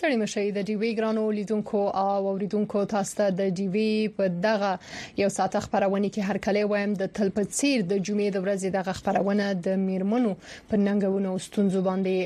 ستړي مشي د ډي وی ګرانو لیدونکو او اوریدونکو تاسو ته د ډي وی په دغه یو ساعت خبرونه کې هر کله وایم د تلپڅیر د جمعې د ورځې دغه خبرونه د میرمنو په ننګونو ستونزو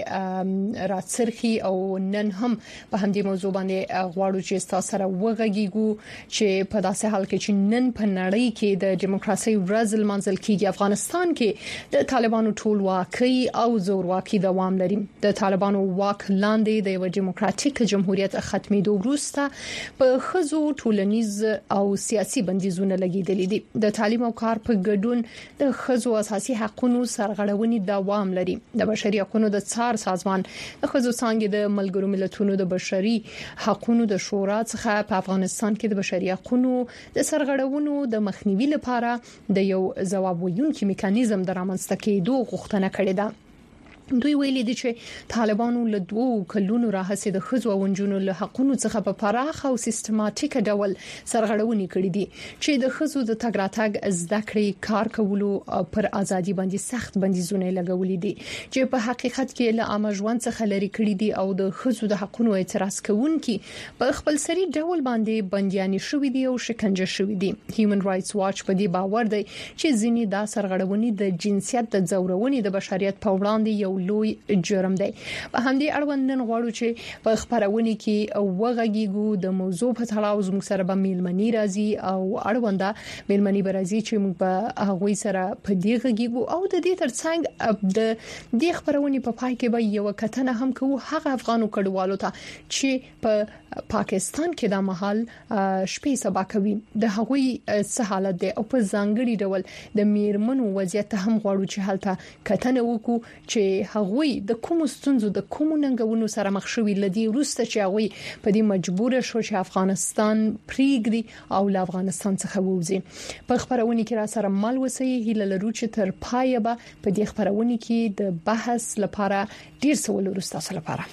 باندې راتسرخي او نن هم په همدې موضوع باندې غواړو چې تاسو سره وغږیږو چې په داسې حال کې چې نن په نړۍ کې د دیموکراسي ورځ لمانځل کیږي افغانستان کې د طالبانو ټولواکي او زورواکي دوام لري د طالبانو واک لاندې د یو دیموکراتیک جمهوریت ختمېدو وروسته په خزو ټولنیز او سیاسي بندیزونه لګیدلې دي د تعلیم او کار په ګډون د خزو اساسي حقوقو سرغړونې دوام لري د بشري حقوقو د څار سازمان د خزو څنګه د ملګرو ملتونو د بشري حقوقو د شورا څخه په افغانستان کې د بشري حقوقو د سرغړونو د مخنیوي لپاره د یو ځواب ویونکي میکانیزم د رامنځته کېدو غوښتنه کړې ده دوی ویلي دي چې طالبانو له 2 کلونو راهیسې د خزو او نجونو له حقوقو څخه په پراخ او سیستماتیک ډول سرغړونې کړې دي چې د خزو د تګ راتګ زده کړې کار کولو پر ازادي باندې سخت بندیزونه لګولې دي چې په حقیقت کې له عام ژوند څخه لري کړې دي او د خزو د حقوقو اعتراض کوونکي په خپل سری ډول باندې بنديانې شوې دي او شکنجه شوې دي هیومن رائټس واچ په دې باور دی چې ځینې دا سرغړونې د جنسیت د ځورونې د بشریت په وړاندې یو لوی جرم دی په همدې اړوند نن غواړو چې په خبرونه کې وغږیږو د موضوع په تړاو زموږ سره به میلمنې راځي او اړونده میلمنې به راځي چې موږ به هغه سره په دې غږیږو او د دې ترڅنګ د دې خبرونه په پای کې به یو کتنه هم کوو هغه افغانو کډوالو ته چې په پاکستان کې د محل شپې سبا کوي د هغوی څه حالت دی او په ځانګړي ډول د میرمنو وضعیت هم غواړو چې حالت کتنه وکړو چې هغوی د کوم ستونزو د کوم ننګونو سره مخ شوي لدی وروسته چې هغوی په دې مجبور شو چې افغانستان پریږدي او له افغانستان څخه ووځي په خبرونه کې را سره مل وسی هیله لرو چې تر پایه به په دې خبرونه کې د بحث لپاره ډیر څه ولرسته سره لپاره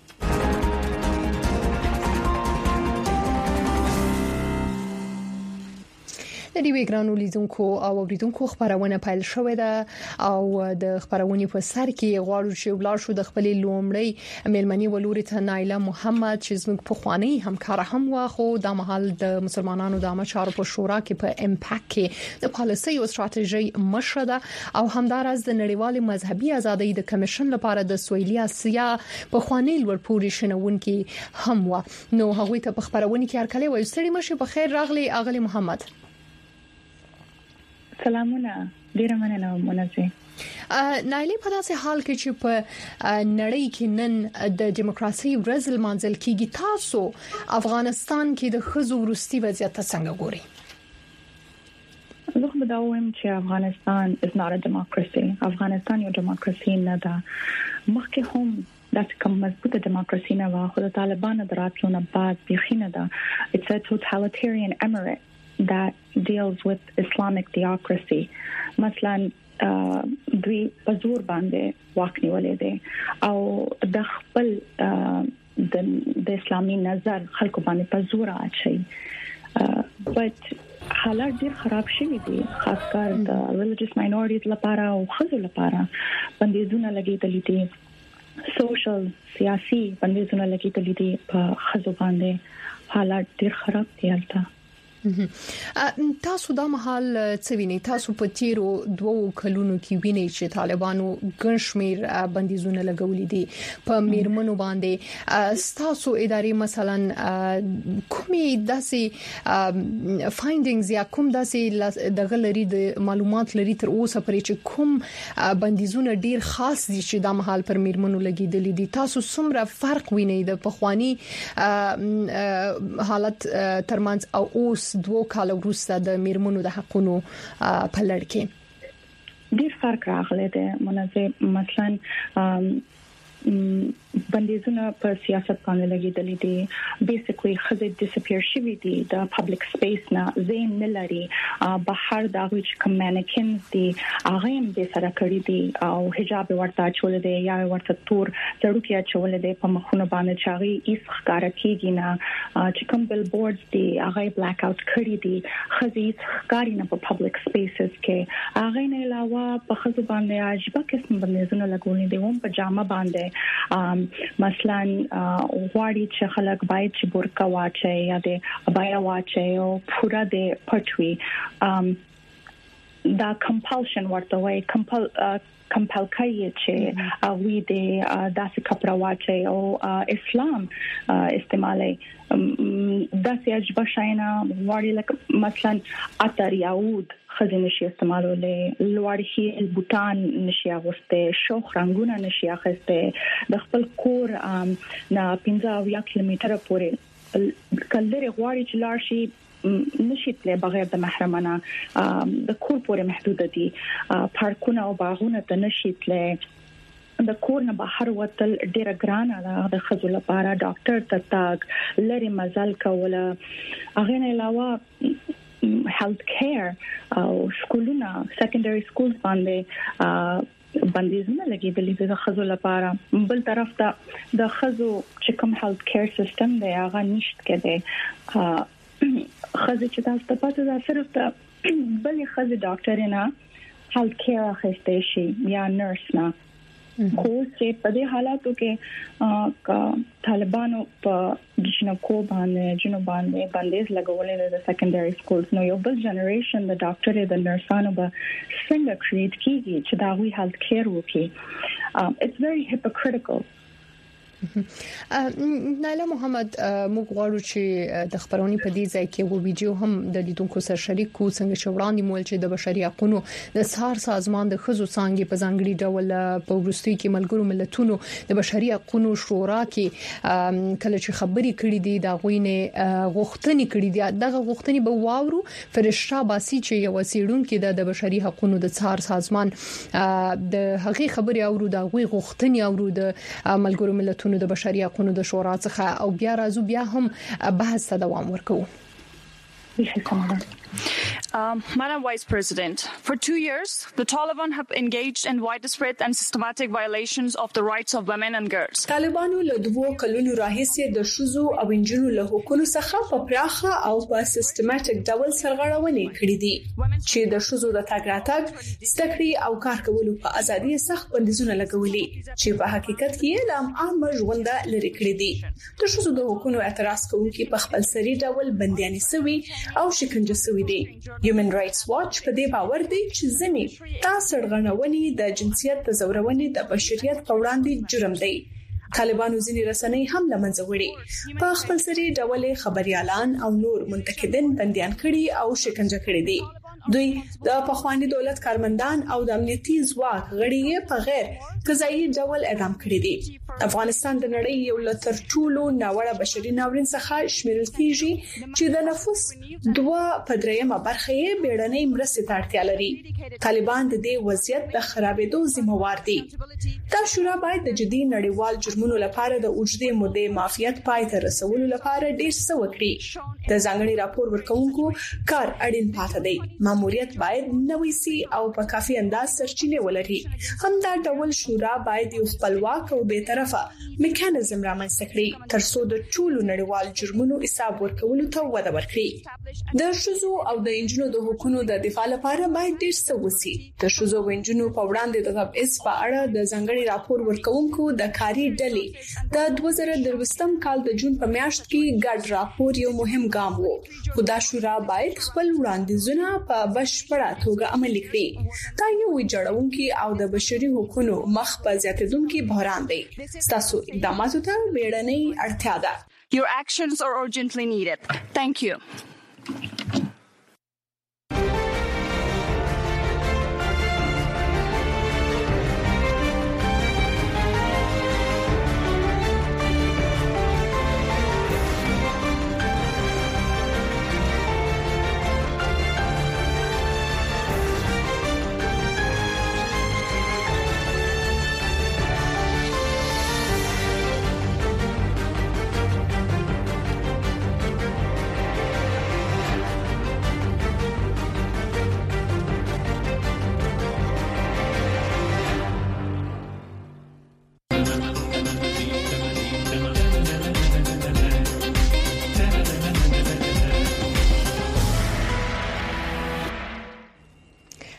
د دې وګرانو لیدونکو او اوریدونکو خبرونه پیل شوې ده او د خبرونه په سر کې غواړو چې ولر شو د خپل لومړی میلمنې ولوري ته نایله محمد چې زموږ په خواني همکار هم واخو د محل د مسلمانانو د مشارو په شورا کې په امپاکټ کې د پالیسي او ستراتیژي مشره ده او همدارس د نړیوال مذهبي ازادۍ د کمیشن لپاره د سویلي اسیا په خواني لورپوري شنونکي هم و نو هغه ته په خبرونه کې هرکله وایي ستړي مشه په خیر راغلي اغلی محمد سلامونه ډیره مننه منځي نایلی په داسې حال کې چې په نړۍ کې نن د دیموکراسي ورځ لمانځل کیږي تاسو افغانستان کې د خزو ورستي وضعیت څنګه ګوري زه به دا وایم چې افغانستان is not a democracy افغانستان یو دیموکراسي نه ده مخکې هم د کوم مضبوطه دیموکراسي نه و خو د طالبانو دراتلو نه بعد بخینه ده it's a totalitarian emirate that deals with Islamic theocracy مثلا دوی په زور باندې واک نیولې دي او د خپل د اسلامي نظر خلکو باندې په زور اچي but حالات ډیر خراب شوي دي خاص کر د religious minorities لپاره او خزو لپاره بندیزونه لګیدلې دي سوشل سیاسي بندیزونه لګیدلې دي په خزو باندې حالات ډیر خراب دي البته تاسو د محل څویني تاسو په تیرو 2 کلونو کې وینئ چې طالبانو ګنشمیر بندیزونه لګولې دي په میرمنو باندې تاسو اداري مثلا کومي داسې فایندینګز یا کوم داسې د غلري د معلومات لري تر اوسه پرې چې کوم بندیزونه ډیر خاص دي چې د محل پر میرمنو لګیدلې دي تاسو څومره فرق وینئ د پخوانی حالت ترمنځ او اوس 2 کال وروسته د میرمنو د حقوقو په لړ کې ډیر فرق راغلی دی منځ مثلا بندیزونه په سیاست باندې لګیدلې دي بیسیکلی خزه ډیسپیر شوی دي د پبلک سپیس نه زین نه لري بهر د غوښ کمانیکنز دي هغه هم به سره کړی دي او حجاب ورته چول دي یا ورته تور ضرورت چول دي په مخونه باندې چاغي ایس ښکارا کیږي نه چې کوم بل بورډز دي هغه بلیک اوټ کړی دي خزه ښکاری نه په پبلک سپیسز کې هغه نه علاوه په خزه باندې عجیب قسم بندیزونه لګولې دي هم په جامه باندې مثلا غواړي چې خلک باید چې برقه واچي یا د ابایا واچي او پورا د پټوي دا compulsion ورته وایي کمپل کوي چې وی د داسې کپڑا واچي او اسلام استعمالي داسې اجبه شاینا وړي لکه مثلا اتر یاود خزینه شي استعمالولې لوړی بوتان نشي اغوسته شوخ رنگونه نشي اخسته د خپل کور نه 15 کیلومتر پورې کلره غواړي چې لار شي نشي تل بغیر د محرمانه د کور پورې محدود دي پارکونه او باغونه ته نشي تل د کور نه بهر وتل ډیره ګرانه ده د خزو لپاره ډاکټر ته تاګ لري مزل کوله هغه نه علاوه health care او سکولونه سیکنډري سکولز باندې بندیزونه لګیدلې د خزو لپاره بل طرف ته د خزو چې کوم health care system دی هغه نشته کېده خزه چې تاسو ته پته ده صرف ته بلې خزه ډاکټر نه health care اخیسته شي یا نرس نه خو چې په دې حالاتو کې طالبانو په جنکو باندې بندیز لګولې د سیکنډري سکولز نو یو بل جنریشن د ډاکټر د نرسانو به څنګه کریټ کیږي چې دا وی health care وکړي it's very hypocritical نایله محمد موږ غواړو چې د خبرونې په دې ځای کې وو ویډیو هم د لیدونکو سره شریک کو څنګه چې وړاندې مول چې د بشري حقوقو د سار سازمان د خزو څنګه په ځانګړي ډول په ورستۍ کې ملګرو ملتونو د بشري حقوقو شورا کې کله چې خبري کړې دي دا غوینه غوښتنې کړې دي دغه غوښتنې به واورو فرشته باسي چې یو سیډونکو د بشري حقوقو د سار سازمان د هغې خبري اورو دا غوي غوښتنې اورو د ملګرو ملتونو د بشري حقوقو د شورا څخه او بیا راځو بیا هم بحث ته دوام ورکوو. Madam Vice President, for 2 years, the Taliban have engaged in widespread and systematic violations of the rights of women and girls. طالبانو له 2 کلونو راهیسې د شوزو او انجونو له حقوقو څخه په پراخه او په سیستماتیک ډول سرغړونې کړې دي چې د شوزو د تګ راتګ ستکړې او کار کولو په ازادي سخت بندیزونه لګولي چې په حقیقت کې د عام ژوند لري کړې دي. د شوزو د حقوقو اعتراض کوونکي په خپل سری ډول بنديانې سوي او شکنجه سوي دي. Human Rights Watch په دې باور دی چې ځینې تاسړغنونې د جنسیت د زورونې د بشریت په وړاندې جرم دی. طالبانو ځینې رسنۍ هم لمنځه وړي په خپل سری ډول خبريالان او نور منتقدین بنديان کړي او شکنجه کړي دي. دوی د پخوانی دولت کارمندان او د امنیتي ځواک غړي په غیر قضایي ډول اعدام کړي دي. افغانستان د نړۍ یو لتر ټولو ناوړه بشري ناورین څخه شمیرل کیږي چې د نفوس 2.3 برخه یې بیړنۍ مرستې ته اړتیا لري. طالبان د دې وضعیت د خرابېدو ذمہوار دي. دا شورا باید د جدي نړیوال جرمونو لپاره د اوږدې مودې معافیت پای ته رسولو لپاره ډیر څه وکړي. د ځانګړي راپور ورکوونکو کار اړین پاتې دی. ماموریت باید نوې سي او په کافي انداز سرچینه ولري. همدا ډول شورا باید یو خپلواک او به طرفه میکانیزم رامنځته کړي ترڅو د ټولو نړیوال جرمونو حساب ورکولو ته وده ورکړي. د شوزو او د انجونو د حقوقو د دفاع لپاره باید ډیر څه وسی. د شوزو او انجونو په وړاندې د تبعیض په اړه د ځانګړي راپور ورکوونکو د کاري ډلې د 2023 کال د جون په میاشت کې ګډ راپور یو مهم ګام وو. خو دا شورا باید خپل وړاندیزونه په بشپړه توګه عملي کړي. دا یو ویجاړونکي او د بشري حقوقو مخ په زیاتېدونکي بحران دی. ستاسو اقداماتو ته بیړنۍ اړتیا ده. Your actions are urgently needed. Thank you.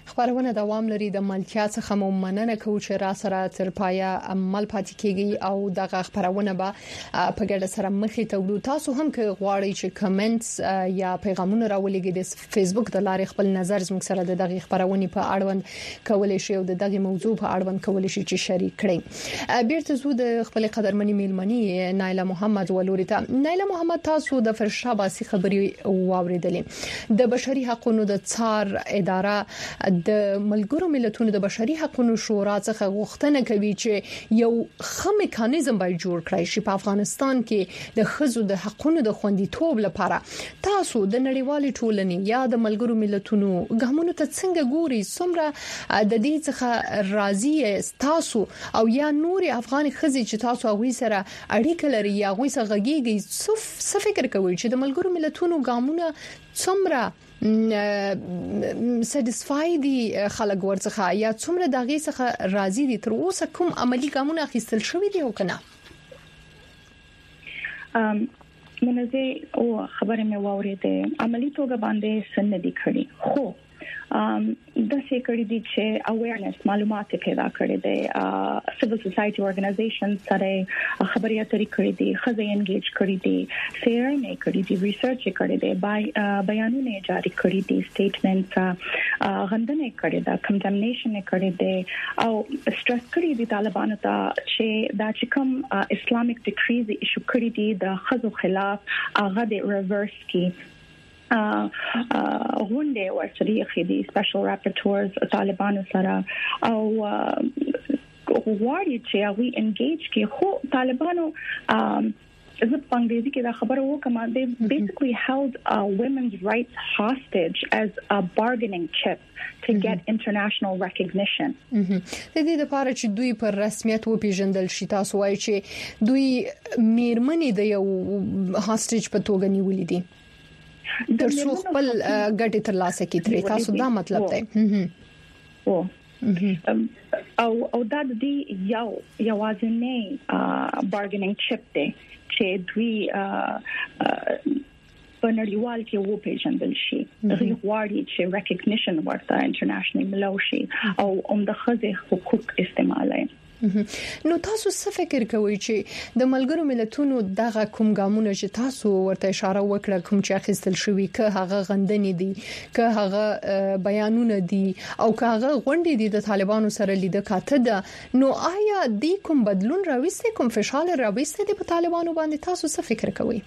خبرونه دوام لري د ملکیت څخه مننه کوم چې را سره تر پایا عمل پاتې کیږي او دغه خبرونه به په ګډه سره مخې ته وړو. تاسو هم که غواړئ چې کمنټس یا پیغامونه راولېږئ د فیسبوک د لارې خپل نظر زموږ سره د دغه خبرونه په اړوند کولای شئ او د دغه موضوع په اړوند کولای شئ چې شریک کړئ. بیرته زو د خپل قدرمنې میلمنې نایله محمد ولوري ته. نایله محمد، تاسو د فرشاباسي خبري واوریدلې. د بشري حقوقو د څار اداره د ملګرو ملتونو د بشري حقوقو شورا څخه غوښتنه کوي چې یو ښه میکانیزم باید جوړ کړی شي په افغانستان کې د ښځو د حقوقو د خوندیتوب لپاره. تاسو د نړیوالې ټولنې یا د ملګرو ملتونو ګامونو ته څنګه ګوري؟ څومره د دې څخه راضي تاسو او یا نور افغان ښځې چې تاسو هغه سره اړیکه لري یا هغه سره غږیږي څه فکر کوي چې د ملګرو ملتونو ګامونه څومره سټیسفای دي خلک ورڅخه یا څومره دغه څخه راضي دي؟ تر اوسه کوم عملی ګامونه اخیستل شوی دي او کنه؟ منځي او خبره مې واورېده عملی توګه باندې سندې کړې خو د سېکړې دي چې اویرنس معلومات پیدا کړي دي سیویل سوسايټي اورګنایزیشنز سره خبري اترې کړي دي خزې انګیج کړي دي سیرنې کړي دي ریسرچ کړي دي بیانونه جاری کړي دي سټیټمنټ غندنه کړي دا کنډمنیشن کړي دي او سټرس کړي دي طالبانو ته چې دا چې کوم اسلامیک ډیکریز ایشو کړي دي د خزو خلاف هغه د ریورس کی غونډه ورسره خېدي سپیشل راپورټورز طالبانو سره او غواړي چې هغه انګیج کې خو طالبانو زه په انګریزي کې دا خبره وکم they basically held women's rights hostage as a bargaining chip to get international recognition. د دې لپاره چې دوی پر رسمیت وپیژندل شي تاسو وایي چې دوی میرمنې د یو هاسټیج په توګه نیولې دي تر څو خپل ګټه ترلاسه کړي. تاسو دا مطلب دی او دا د یوازینی بارګیننګ چپ دی چې دوی په نړیوال کې وپیژندل شي. دوی غواړي چې ریکګنیشن ورته انټرنیشنل ملوشي او د خځې حقوق استعمالوي. نو تاسو څه فکر کوئ چې د ملګرو ملتونو دغه کوم ګامونه چې تاسو ورته اشاره وکړه کوم چې اخیستل شوی که هغه غندنې دي که هغه بیانونه دي او که هغه غونډې دي د طالبانو سره لیده کاته ده نو آیا د کوم بدلون راوستي کوم فشار راوستي د طالبانو باندې تاسو څه فکر کوئ؟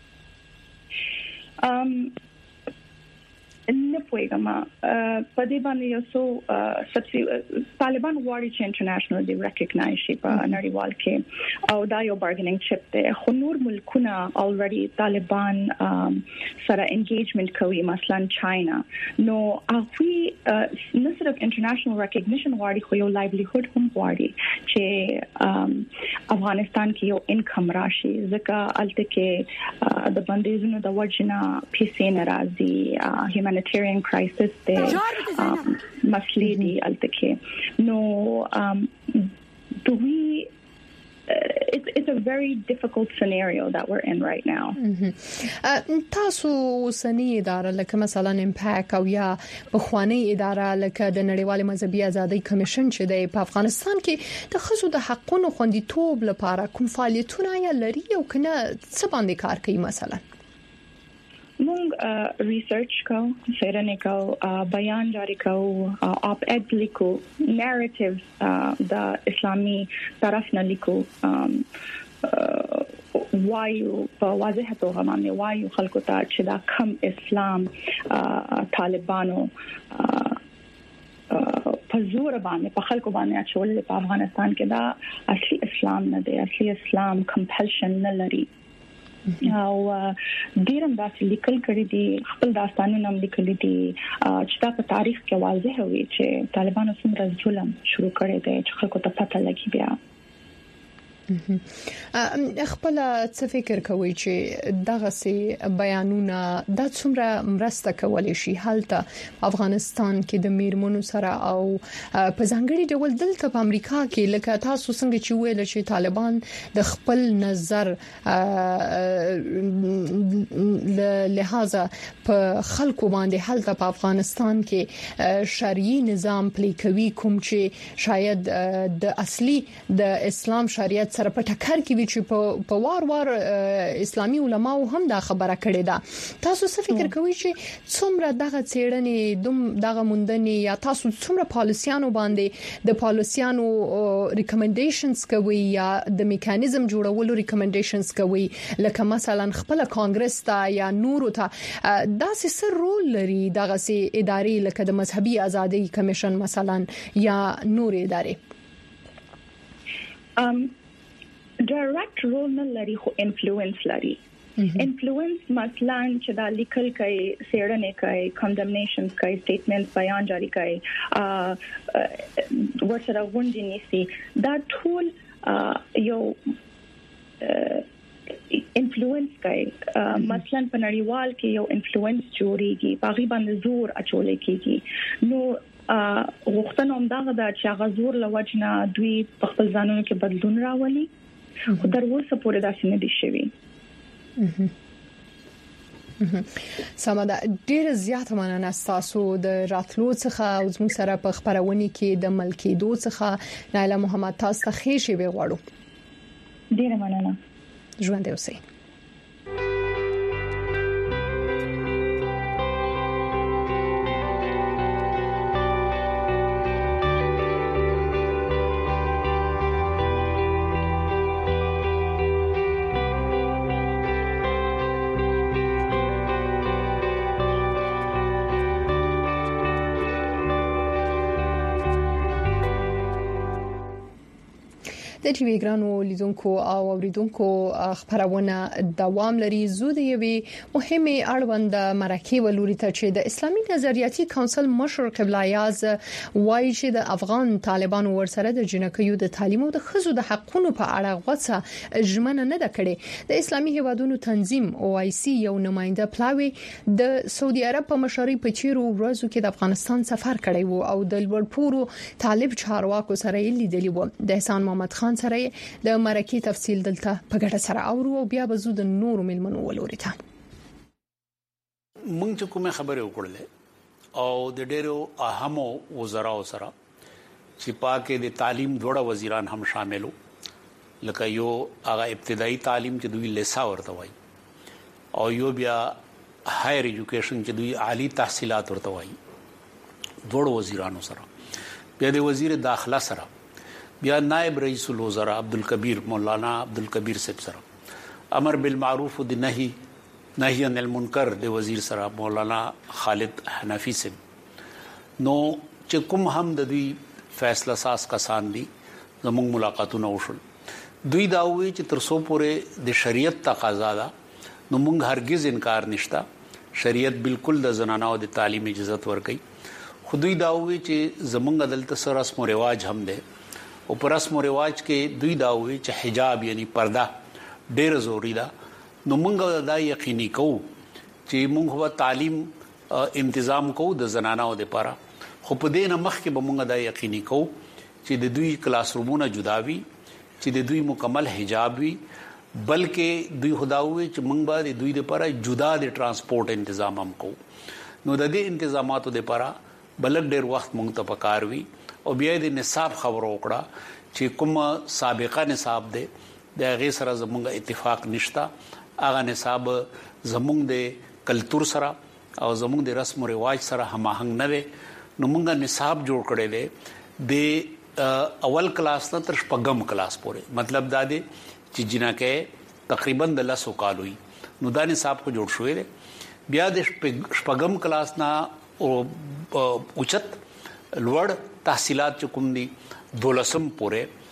نه پوهیږم په دې باندې یو څو طالبان غواړي چې انټرنیشنل دی ریکګنایز شي په نړیوال کې او دا یو بارګیننګ چپ دی. خو نور ملکونه الریډي طالبان سره انګیجمنت کوي مثلا چاینا نو هغه نه صرف انټرنیشنل ریکګنیشن غواړي خو یو لایولیهود هم غواړي چې افغانستان کې یو انکم راشي ځکه الته کې د بندیزونو د وجنه پیسې ناراضي humanitarian crisis the مسلې دي الته کې نو do we it's a very difficult scenario that we're in right now. تاسو سنی اداره لکه مثلا امپاک او یا بخوانی اداره لکه د نړیوال مذهبي ازادي کمیشن چې د افغانستان کې د ښځو د حقوقو خوندیتوب لپاره کوم فعالیتونه یا لري او کنه څه باندې کار کوي؟ مثلا مونږ ریسرچ کوو، څېړنې کوو، بیان جاری کوو، اپ ایډ لیکو، نریټیوز د اسلامي طرف نه لیکو، وایو په واضح توګه باندې وایو خلکو ته چې دا کم اسلام طالبانو په زور باندې په خلکو باندې اچول په افغانستان کې دا اصلي اسلام نه دی. اصلي اسلام کمپلشن نه لري او ډیرم داسې لیکل کړي دي خپل داستانونه هم لیکلي دي چې دا په تاریخ کې واضح وي چې طالبانو څومره ظلم شروع کړی دی چې خلکو ته پته لګي. بیا خپل څه فکر کوي چې دغه سي بیانونه د څومره مرسته کولای شي حالته افغانستان کې د میرمنو سره او په ځانګړي ډول دلته په امریکا کې لکه تاسو څنګه چې ویل چې طالبان د خپل نظر لہذا په خلکو باندې حالته په افغانستان کې شرعي نظام پلي کوي کوم چې شاید د اصلي د اسلام شریعت سره په ټکر کې وي چې په وار اسلامي علماو هم دا خبره کړې ده تاسو څه فکر کوئ چې څومره دغه څېړنې دغه موندنې یا تاسو څومره پالیسیانو باندې د پالیسیانو ریکمنډیشنز کوي یا د میکانیزم جوړولو ریکمنډیشنز کوي لکه مثلا خپل کانګرس ته یا نورو ته دا څه رول لري دغه سي ادارې لکه د مذهبي ازادي کمیشن مثلا یا نور ادارې ډایرکټ رول نه لري خو انفلوئنس لري انفلوئنس مثلا چې دا لیکل کوي سیړنې کوي کندمنیشنز کوي سټیټمنټس بیان جاری کوي ورسره غونډې نیسي دا ټول یو انفلوئنس کوي مثلا په نړیوال کې یو انفلوئنس جوړيږي باغی باندې زور اچول کېږي نو وختونه هم دا چې غزور لوجنه دوی په خپل ځانونو کې بدلون راولي خو در اوسه پورې داسې نه دي شوی سمدا ډیر زیات مننه تاسو د راتلو څخه او زموږ سره په خبرونه کې د ملکیدو څخه نایله محمد تاسو ته ښه شی وغواړو ډیر مننه ژوند اوسئ د ټي وي ګرانو لیدونکو او اوریدونکو خبرونه دوام لري زود یوي مهمه اړوند مرکه ولوري ته چې د اسلامي نظریاتي کونسل مشر قبله یاز وایي چې د افغان طالبانو ورسره د جنکیو د تعلیم او د خزو د حقونو په اړه غوڅه ژمنه نه ده کړې د اسلامي هیوادونو تنظیم OIC یو نماینده پلاوی د سعودي عرب په مشرۍ په چیرو ورځو کې د افغانستان سفر کړی وو او د لوړپورو طالب چارواکو سره لیدلی وو د احسان محمد خان سره د مرکه تفصیل دلته په ګډه سره اورو او بیا به زو د نور ملمنو ولوري ته مونږ چې کومه خبره وکړلې او د ډېرو اهمو وزراو سره چې پاکه د تعلیم دوړه وزیران هم شاملو لکه یو هغه ابتدایي تعلیم چې دوی لیسا ورته وایي او یو بیا هایر ایجوکیشن چې دوی عالی تحصیلات ورته وایي دوړو وزیرانو سره بیا د وزیر داخله سره بیا نائب رئیس الوزراء عبدالکبیر مولانا عبدالکبیر صاحب سره امر بالمعروف و نهی عن المنکر د وزیر سره مولانا خالد حنفی صاحب نو چې کوم هم د دوی فیصله ساز کسان دي زموږ ملاقاتونه وشول دوی دا وی چې تر څو پورې د شریعت تقاضا ده نو موږ هرگز انکار نشتا شریعت بالکل د زنانو د تعلیم اجازه ورکړي خو دوی دا وی چې زموږ دلته سره رسم او رواج هم ده او پر رسم او رواج کې دوی دا وی چې حجاب یعنی پرده ډېر ضروری ده نو موږ دا یقیني کوو چې موږ هو تعلیم تنظیم کوو د زنانو لپاره خو په دې نه مخکې به موږ دا یقیني کوو چې د دوی کلاس رومونه جدا وي چې د دوی مکمل حجاب وي بلکې دوی خداوي چې موږ به د دوی لپاره جدا د ترانسپورت تنظیم هم کوو نو د دې تنظیماتو لپاره بلک ډېر وخت موږ ته پکار وي او بیا د نصاب خبرو وکړه چې کوم سابقه نصاب ده د هغه سره زموږ اتفاق نشتا هغه نصاب زموږ د کلچر سره او زموږ د رسم او رواج سره هماهنګ نه وي نو موږ نصاب جوړ کړی دی د اول کلاس نه تر شپږم کلاس پورې مطلب دا دی چې جنکه تقریبا د 10 کال وي نو دا نصاب کو جوړ شوی دی بیا د شپږم کلاس نه او اوچت لوړ تحصیلات کوم دي 12 پورې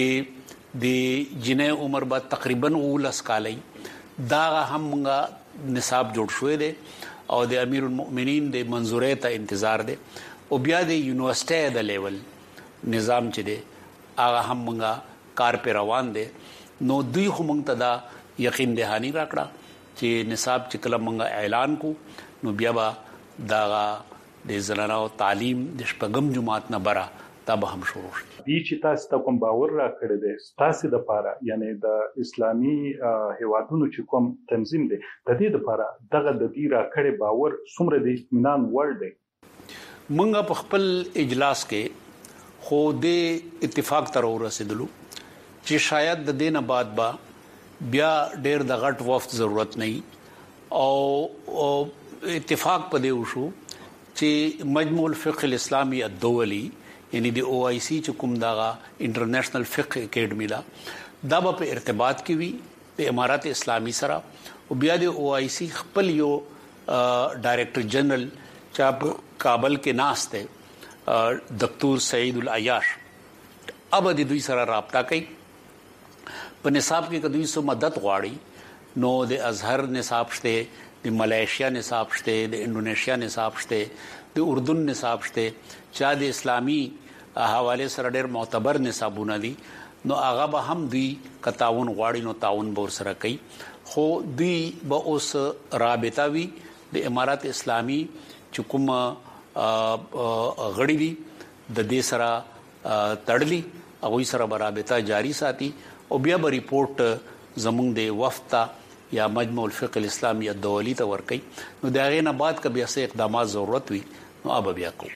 چې د جنې عمر بعد تقریبا 19 کالای دا هم نصاب جوړ شوی دی او د امیر المؤمنین د منظورې ته انتظار دی او بیا د یونیورسيټي د لیول نظام چې دی هغه هم موږ کار پر روان دي نو دوی هم ته دا یقین دهانی راکړه چې نصاب چې کله موږ اعلان کو نو بیا به دا د زنانو تعلیم د شپږم جماعت نه برا دا به هم شروع شي. دي چې تاسو ته کوم باور راکړی دی تاسو د لپاره یعنی د اسلامي هیوادونو چې کوم تنظیم دی د دې لپاره دغه د دې راکړی باور څومره دی اطمینان وړ دی؟ موږ په خپل اجلاس کې خو د اتفاق تر ورسېدلو چې شاید د دینه بعد با بیا ډېر د غټ وفد ضرورت نه او اتفاق پدې وشو چې مجموع الفقه الاسلامي الدولي یعنی د OIC چې کوم دا انټرنیشنل فقه اکیډمي دا په ارتباط کې وی د امارات اسلامي سره او بیا د OIC خپل یو ډایریکټر جنرال چې کابل کې ناشته دکتور سعید العیاش اب د دوی سره رابطه کوي په نصاب کې کدوې سو مدد غواړي نو د ازهر نصاب شته د ملایشیا نصاب شته د انډونیشیا نصاب شته د اردن نصاب شته چې د اسلامي حواله سره ډېر معتبر نصابونه دي نو هغه به هم دوی کتاون غواړي نو تعاون به سره کوي خو دوی به اوس رابطه وي د امارات اسلامي چې کوم غړي دي د دې سره تړلي هغه سره رابطه جاری ساتي او بیا به ریپورت زمونږ د وفد یا مجموع الفقه الاسلامي الدولي ته ورکړي نو دا غي نه بعد کبي اسه اقدامات ضرورت وي نو اب بیا کو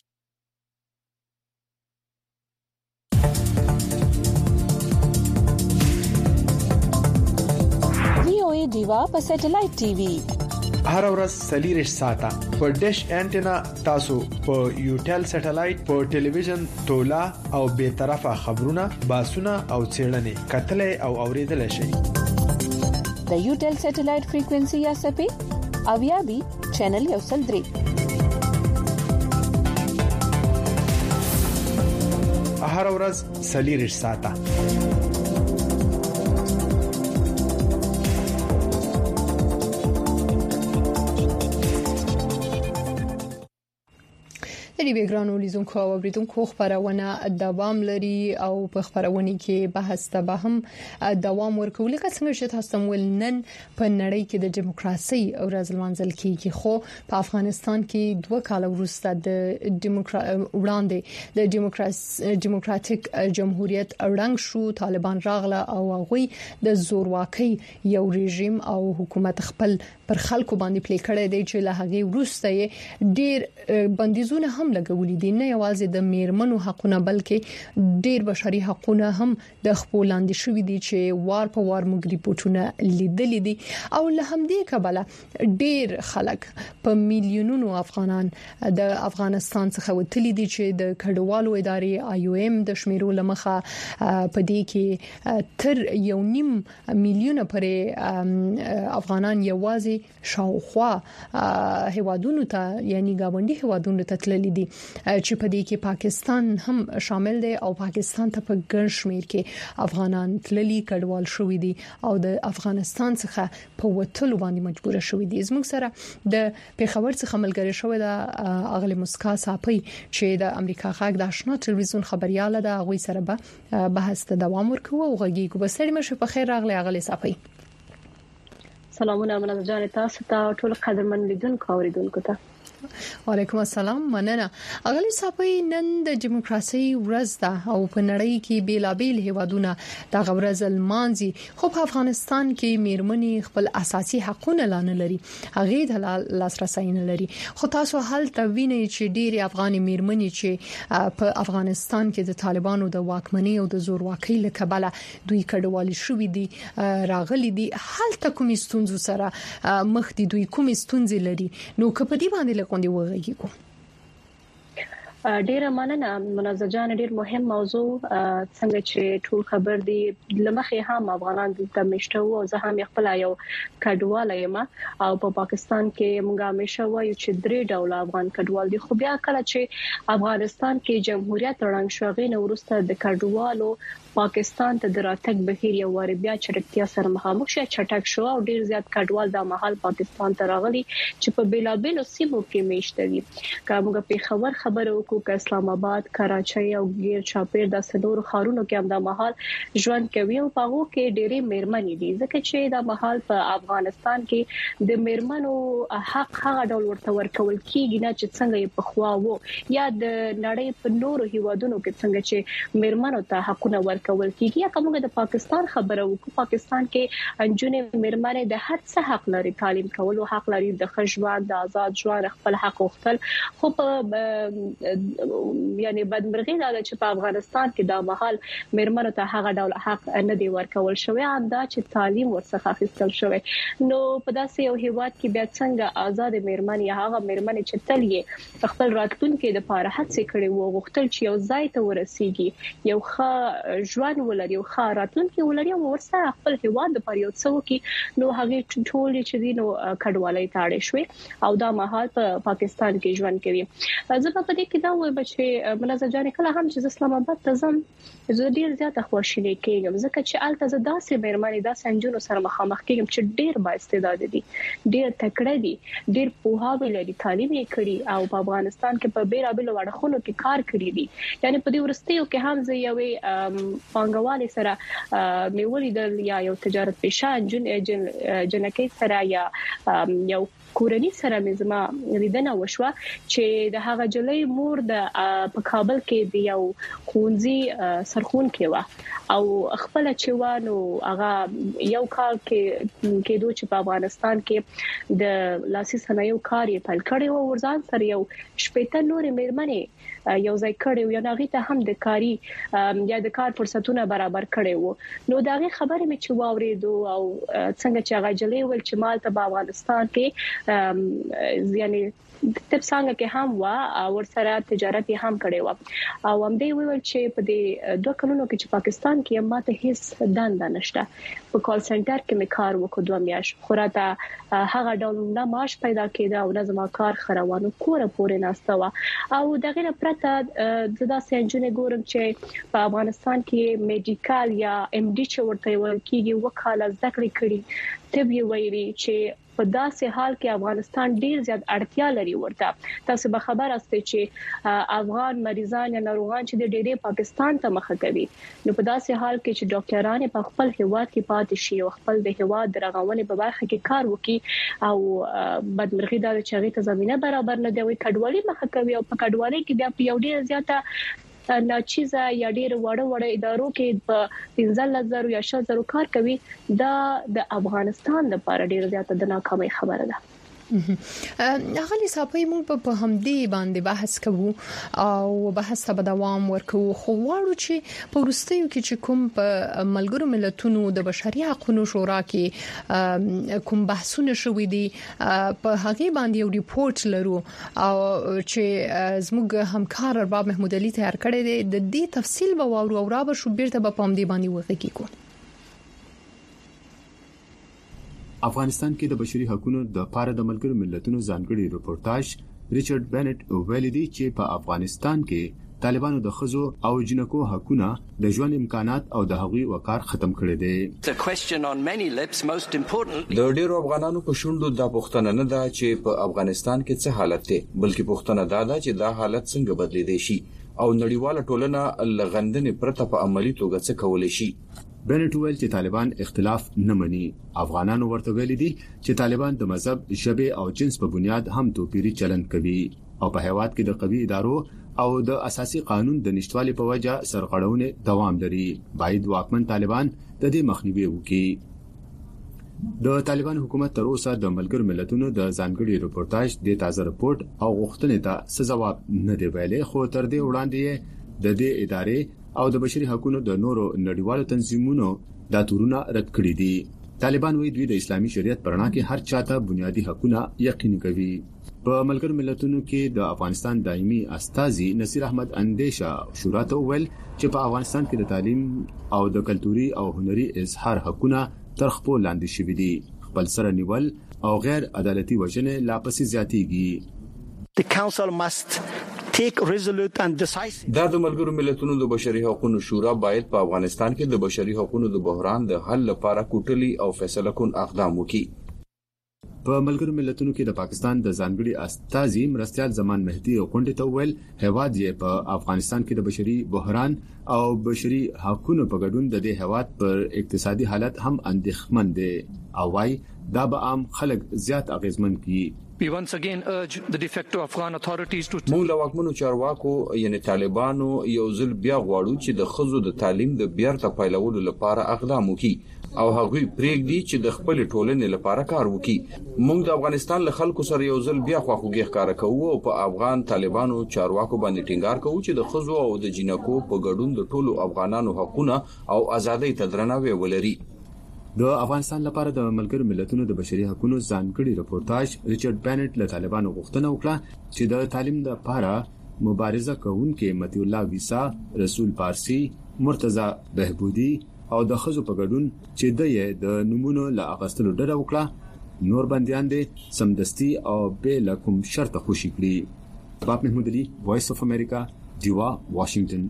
VOA دیوا په سټلایټ ټي وي هر ورځ سلیریش ساته په ډیش انټینا تاسو په یوټل سټلایټ په ټلویزیون تولا او به طرفه خبرونه باسونه او چیرنې کتلې او اوریدل شي د یوټل سټلایټ فریکوئنسي یا سپی اویا بي چینل یو سل درې هر ورځ سلیریش ساته د بیګرانو لیدونکو او اوریدونکو خبرونه دوام لري او په خبرونه کې بحث ته هم دوام ورکول لکه څنګه چې تاسو ول نن په نړۍ کې د دیموکراسي او رازمنځل کېږي خو په افغانستان کې 2 کال وروسته د وړاندې د دیموکراتیک جمهوریت اړنګ شو طالبان راغله او هغه د زورواکۍ یو رژیم او حکومت خپل پر خلکو باندې پلی کړی دی چې له هغه وروسته ډیر بندیزونه هم لګولې دي نه یوازې د میرمنو حقونه بلکې ډیر بشري حقونه هم د خپل لاندې شوې دي چې وار په وار موږ ریپورتونه لیدلې دي او له همدې کبله ډیر خلک په میلیونونو افغانان د افغانستان څخه وتلي دي چې د کډوالو ادارې IOM د شمیرو لمخه په دې کې تر 1.5 میلیونه پرې افغانان یوازې شاوخوا هوادونو ته یعنی گاونډي هوادونو ته تللي دي چې په دې کې پاکستان هم شامل دی او پاکستان ته په ګڼ شمیر کې افغانان تللي کډوال شوې دي او د افغانستان څخه په وټلو باندې مجبور شوې دي زموږ سره د پیښور څخه ملګری شوې ده اغلی مسکا صاحب چې د امریکا غاګ د آشنا ټلویزیون خبرياله ده غوي سره به بحث ته دوام ورکوي او غږیږي بسړي مشه په خیر راغلی اغلی صاحب سلامونه مننه جان تاسو ته ټول قدرمن لیدونکو اوریدونکو ته وعلیکم السلام مننه اغلی صاحب نن د دیموکراسي ورځ ده او په نړۍ کې بیلابیل هیوادونه د غورز المانزي خو په افغانستان کې میرمنې خپل اساسي حقونه لانه لري هغه د لاسرسي نه لري خو تاسو حل توینه چې ډېری افغاني میرمنې چې په افغانستان کې د طالبانو د واکمنۍ او د زورواکۍ له کبله دوی کډوالي شوې دي راغلي دي حل کوم ستونزو سره مخ دي دوی کوم ستونزې لري نو کپدی باندې کوندي وغږیږو ډیره مننه منازه جان ډیر مهم موضوع څنګه چې ټول خبر دي لمخې هم افغانان د مشته او زه هم خپل یو کډوال یم او په پاکستان کې موږ همیشه وایو چې درې ډول افغان کډوال دي خو بیا کله چې افغانستان کې جمهوریت رنګ شوغې نو ورسته د کډوالو پاکستان ته دراتک بهیر یو وار بیا چرتیا سره مخامخ شي چټک شو او ډیر زیات کډوال د محل پاکستان ته راغلي چې په بیلابیلو سیمو کې میشته دي کومه په خبره وکړو ک اسلام آباد کراچۍ او غیر چاپیر د سنور خارونو کې هم د مهال ژوند کوي او پاغو کې ډېرې میرمنې دي ځکه چې د مهال په افغانستان کې د میرمنو حق هغه ډول ورته ورکول کیږي نه چې څنګه یې په خوا وو یا د نړۍ په نورو هیوادونو کې څنګه چې میرمنو ته حقونه ورکول کیږي یا کومه د پاکستان خبره وکړو پاکستان کې انجونې میرمنې د هر څه حق لري تعلیم کولو حق لري د خشوان د آزاد ژوند خپل حق وختل خو په یعنی بدمرغي دا چې په افغانستان کې د مهال میرمنو ته هغه ډول حق نه دی ورکول شوی دا چې تعلیم ورڅخه اخیستل شوی نو په داسې یو هیواد کې بیا څنګه آزاد میرمن یا هغه میرمن چې تل یې خپل راتلونکي د لپاره هڅه کړې وو غوښتل چې یو ځای ته ورسیږي یو ښه ژوند ولري یو ښه راتلونکي ولري او ورسره خپل هیواد د پاره یو څه وکړي نو هغه ټول چې دینو کډوالۍ تاړې شوې او دا مهال په پاکستان کې ژوند کوي زه په دې کې دا وایم چې منازه جان کله هم چې اسلام آباد ته ځم زه ډیر زیات خوشاله کېږم ځکه چې الته زه داسې مېرمنې داسې انجونو سره مخامخ کېږم چې ډیر با استعداد دي ډیر تکړه دي ډیر پوهاوی لري تعلیم یې کړی او په افغانستان کې په بیرابل وړخونو کې کار کړی دي یعنی په دې ورستیو کې هم زه یوې پانګوالي سره مې ولیدل یا یو تجارت پیشه جنکې سره یا یو کورنۍ سره مزما لیدنه وشوه چې د هغه جلې مور د په کابل کې د یو خونځي سرخون کې و او خپل چوانو هغه یو کال کې دوی چې په افغانستان کې د لاسي صنایعو کار یې پیل کړی او ورځان سره یو شپېته نورې میرمنې یو ځای کړي یو ناغي ته هم د کاری یا د کار فرصتونه برابر کړي وو نو داغه خبره مې چې واورېدو او څنګه چې هغه جلې ول چې مال ته په افغانستان کې یعنی تب څنګه کې هم وا ورسره تجارت هم کړي و او هم دی ویل چې په دې دوه کلونو کې چې پاکستان کې ماته هیڅ دنده نشته په کال سنټر کې مې کار وکړ 2 میاشتې خو راته هغه ډول نه معاش پیدا کېده او نه زما کار خروانو کوره پورې ناسته و او دغه پرته زدا سنجونه ګورم چې په افغانستان کې میډیکال یا ام ډي چې ورته ویل کېږي وکاله ذکر کړي طب یې ویلي چې په داسې حال کې افغانستان ډیر زیات اړتیا لري ورته تاسو به خبر استه چې افغان مریضان یا ناروغان چې د ډېرې پاکستان ته مخه کوي نو په داسې حال کې چې ډاکټران په خپل هیواد کې پاتې شي او خپل د هیواد د رغونې په برخه کې کار وکړي او بدمرغي د چغې ته زمينه برابر نه دی کډوالي مخه کوي او په کډوالۍ کې بیا په یو ډیر زیاته ناچیزه یا ډیر وړه ادارو کې په 15000 یا 6000 کار کوي دا د افغانستان لپاره ډیر زیاته د ناکامۍ خبره ده غالي صاحب موږ په همدې باندې بحث کوو او بحث ته دوام ورکوو خو واړو چې په ورستیو کې چې کوم په ملګرو ملتونو د بشري حقوقو شورا کې کوم بحثونه شوې دي په هغه باندې یو ریپورت لرو او چې زموږ همکار ارباب محمود علي تیار کړی دی د دې تفصیل به واورو او را به شو بیرته په پام دی باندې وغږیږو افغانستان کې د بشري حقوقو د پاره د ملګرو ملتونو ځانګړي رپورتاج ریچارډ بنټ ویلي دی چې په افغانستان کې طالبانو د خزو او جنکو حقوقونه د ژوند امکانات او د هغوی وقار ختم کړي دي د ډیرو افغانانو په شونډو د پښتنه نه دا چې په افغانستان کې څه حالت دی بلکې پښتنه دا چې دا حالت څنګه بدلیدي شي او نړیواله ټولنه لغندنې پرته په عملی توګه څه کولای شي بنټ ویل چې طالبان اختلاف نه مني افغانانو ورته ویل دي چې طالبان د مذهب، ژبه او جنس په بنیاد هم توپیری چلند کوي او په هیواد کې د قوي ادارو او د اساسي قانون د نشټوالي په وجه سرغړونه دوام لري باید واکمن طالبان د دې مخنیوي وکړي د طالبان حکومت تر اوسه د ملګرو ملتونو د ځانګړي رپورتاج د تازه رپورت او غوښتنې ته څه جواب نه دی ویلي خو تر دې وړاندې د دې ادارې او د بشري حقوقو د نورو نړیوالو تنظیمونو دا تورونه رد کړی دي طالبان وایي دوی د اسلامي شریعت پرنا کې هر چاته بنیادی حقوقونه یقیني کوي په ملګرو ملتونو کې د افغانستان دایمي استازي نصیر احمد اندیشه شورا ته ویل چې په افغانستان کې د تعلیم او د کلتوري او هنري اظهار حقوقونه تر خپل لاندې شوي دي خپل سره نیول او غیر عدالتي وژنې لا پسې زیاتېږي The council must take resolute and decisive. دا د ملګرو ملتونو د بشري حقوقو شورا باید په افغانستان کې د بشري حقوقو د بحران د حل لپاره کوټلي او فیصله کن اقدام وکړي په ملګرو ملتونو کې د پاکستان د ځانګړي استازي مرستيال زمان مهدي غونډې ته ویل هواد یې په افغانستان کې د بشري بحران او بشري حقوقو په ګډون د دې هواد پر اقتصادي حالت هم اندېښمن دي او وايي دا به عام خلک زیات اغیزمن کړي. We once again urge the de facto Afghan authorities to موږ له واکمنو چارواکو یعنی طالبانو یو ځل بیا غواړو چې د خزو د تعلیم د بیرته پیلولو لپاره اقدام وکړي او هغه پریږدي چې د خپل ټولنې لپاره کار وکړي. موږ د افغانستان له خلکو سره یو ځل بیا خواخوږي ښکارا کوو او په افغان طالبانو چارواکو باندې ټینګار کوو چې د خزو او د جنکو په ګډون د ټولو افغانانو حقوقونه او ازادۍ ته درناوی ولري. د افغانستان لپاره د ملګرو ملتونو د بشري حقوقو ځانګړي رپورتاج ریچارډ بینټ له طالبانو غوښتنه وکړه چې د تعلیم لپاره مبارزه کوونکي متي الله ویسا، رسول پارسی، مرتضی بهبودی او د خزو په ګډون چې د نمونه لا اغستلو ډډه وکړه نور بنديان دي سمدستي او بل کوم شرط خوشي کړی. باب محمود علي، وایس اف امریکا، دیوا، واشنگټن.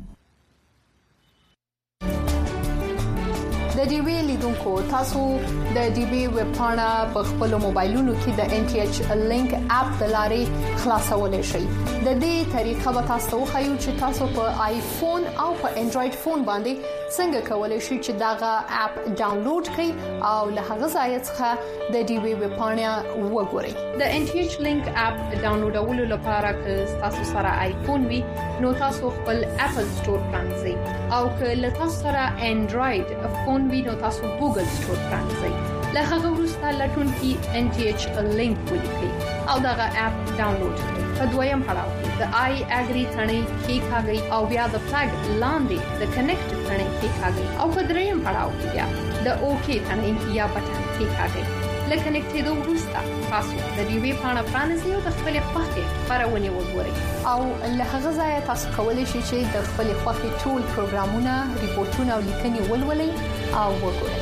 د ډي وی لیدونکو تاسو د ډي وی ویب پاڼه په خپل موبایلونو کې د ان ټي ایچ لینک اپ د لارې خلاصولای شئ. د دې طریقه به تاسو خو چې تاسو په آیفون او په انډراید فون باندې څنګه کولای شئ چې داغه اپ ډاونلوډ کړئ او له هغه ځای څخه د ډي وی ویب پاڼه وګورئ. د ان ټي ایچ لینک اپ ډاونلوډولو لپاره که تاسو سره آیفون وي نو تاسو خپل اپل سٹور پرانځئ او که له تاسو سره انډراید فون وي نو تاسو ګوګل سٹور پرانځئ. له هغه وروسته لټون کې ان ټي ایچ لینک ولیکئ او دغه اپ ډاونلوډ کړئ. په دویم پړاو کې د آی اګری ثنې کې کاږئ او بیا د فلګ لاندې د کنیکټ ثنې کې کاږئ او په دریم پړاو کې بیا د اوکی ثنې یا بټن کې کاږئ. لکه کنیکټېدو وروسته تاسو د ډي وی پاڼه پرانیزئ او د خپل خوښې خبرونه وګورئ او له هغه ځای تاسو کولی شئ چې د خپل خوښې ټول پروګرامونه، ریپورتونه او لیکنې ولولئ او وګورئ.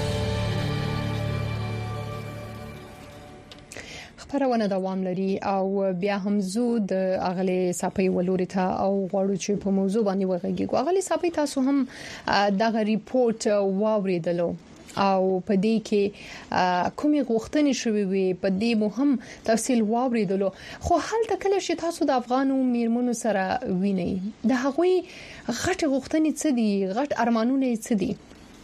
خبرونه دوام لري او بیا هم زو د اغلی صاحب ولوري ته او غواړو چې په موضوع باندې وغږیږو. اغلی صاحب تاسو هم دغه ریپورت واوریدلو او په دې کې کومې غوښتنې شوې وي په دې مهم تفصیل واوریدلو، خو هلته کله چې تاسو د افغانو میرمنو سره وینئ د هغوی غټ غوښتنې څه دي، غټ ارمانونه څه دي؟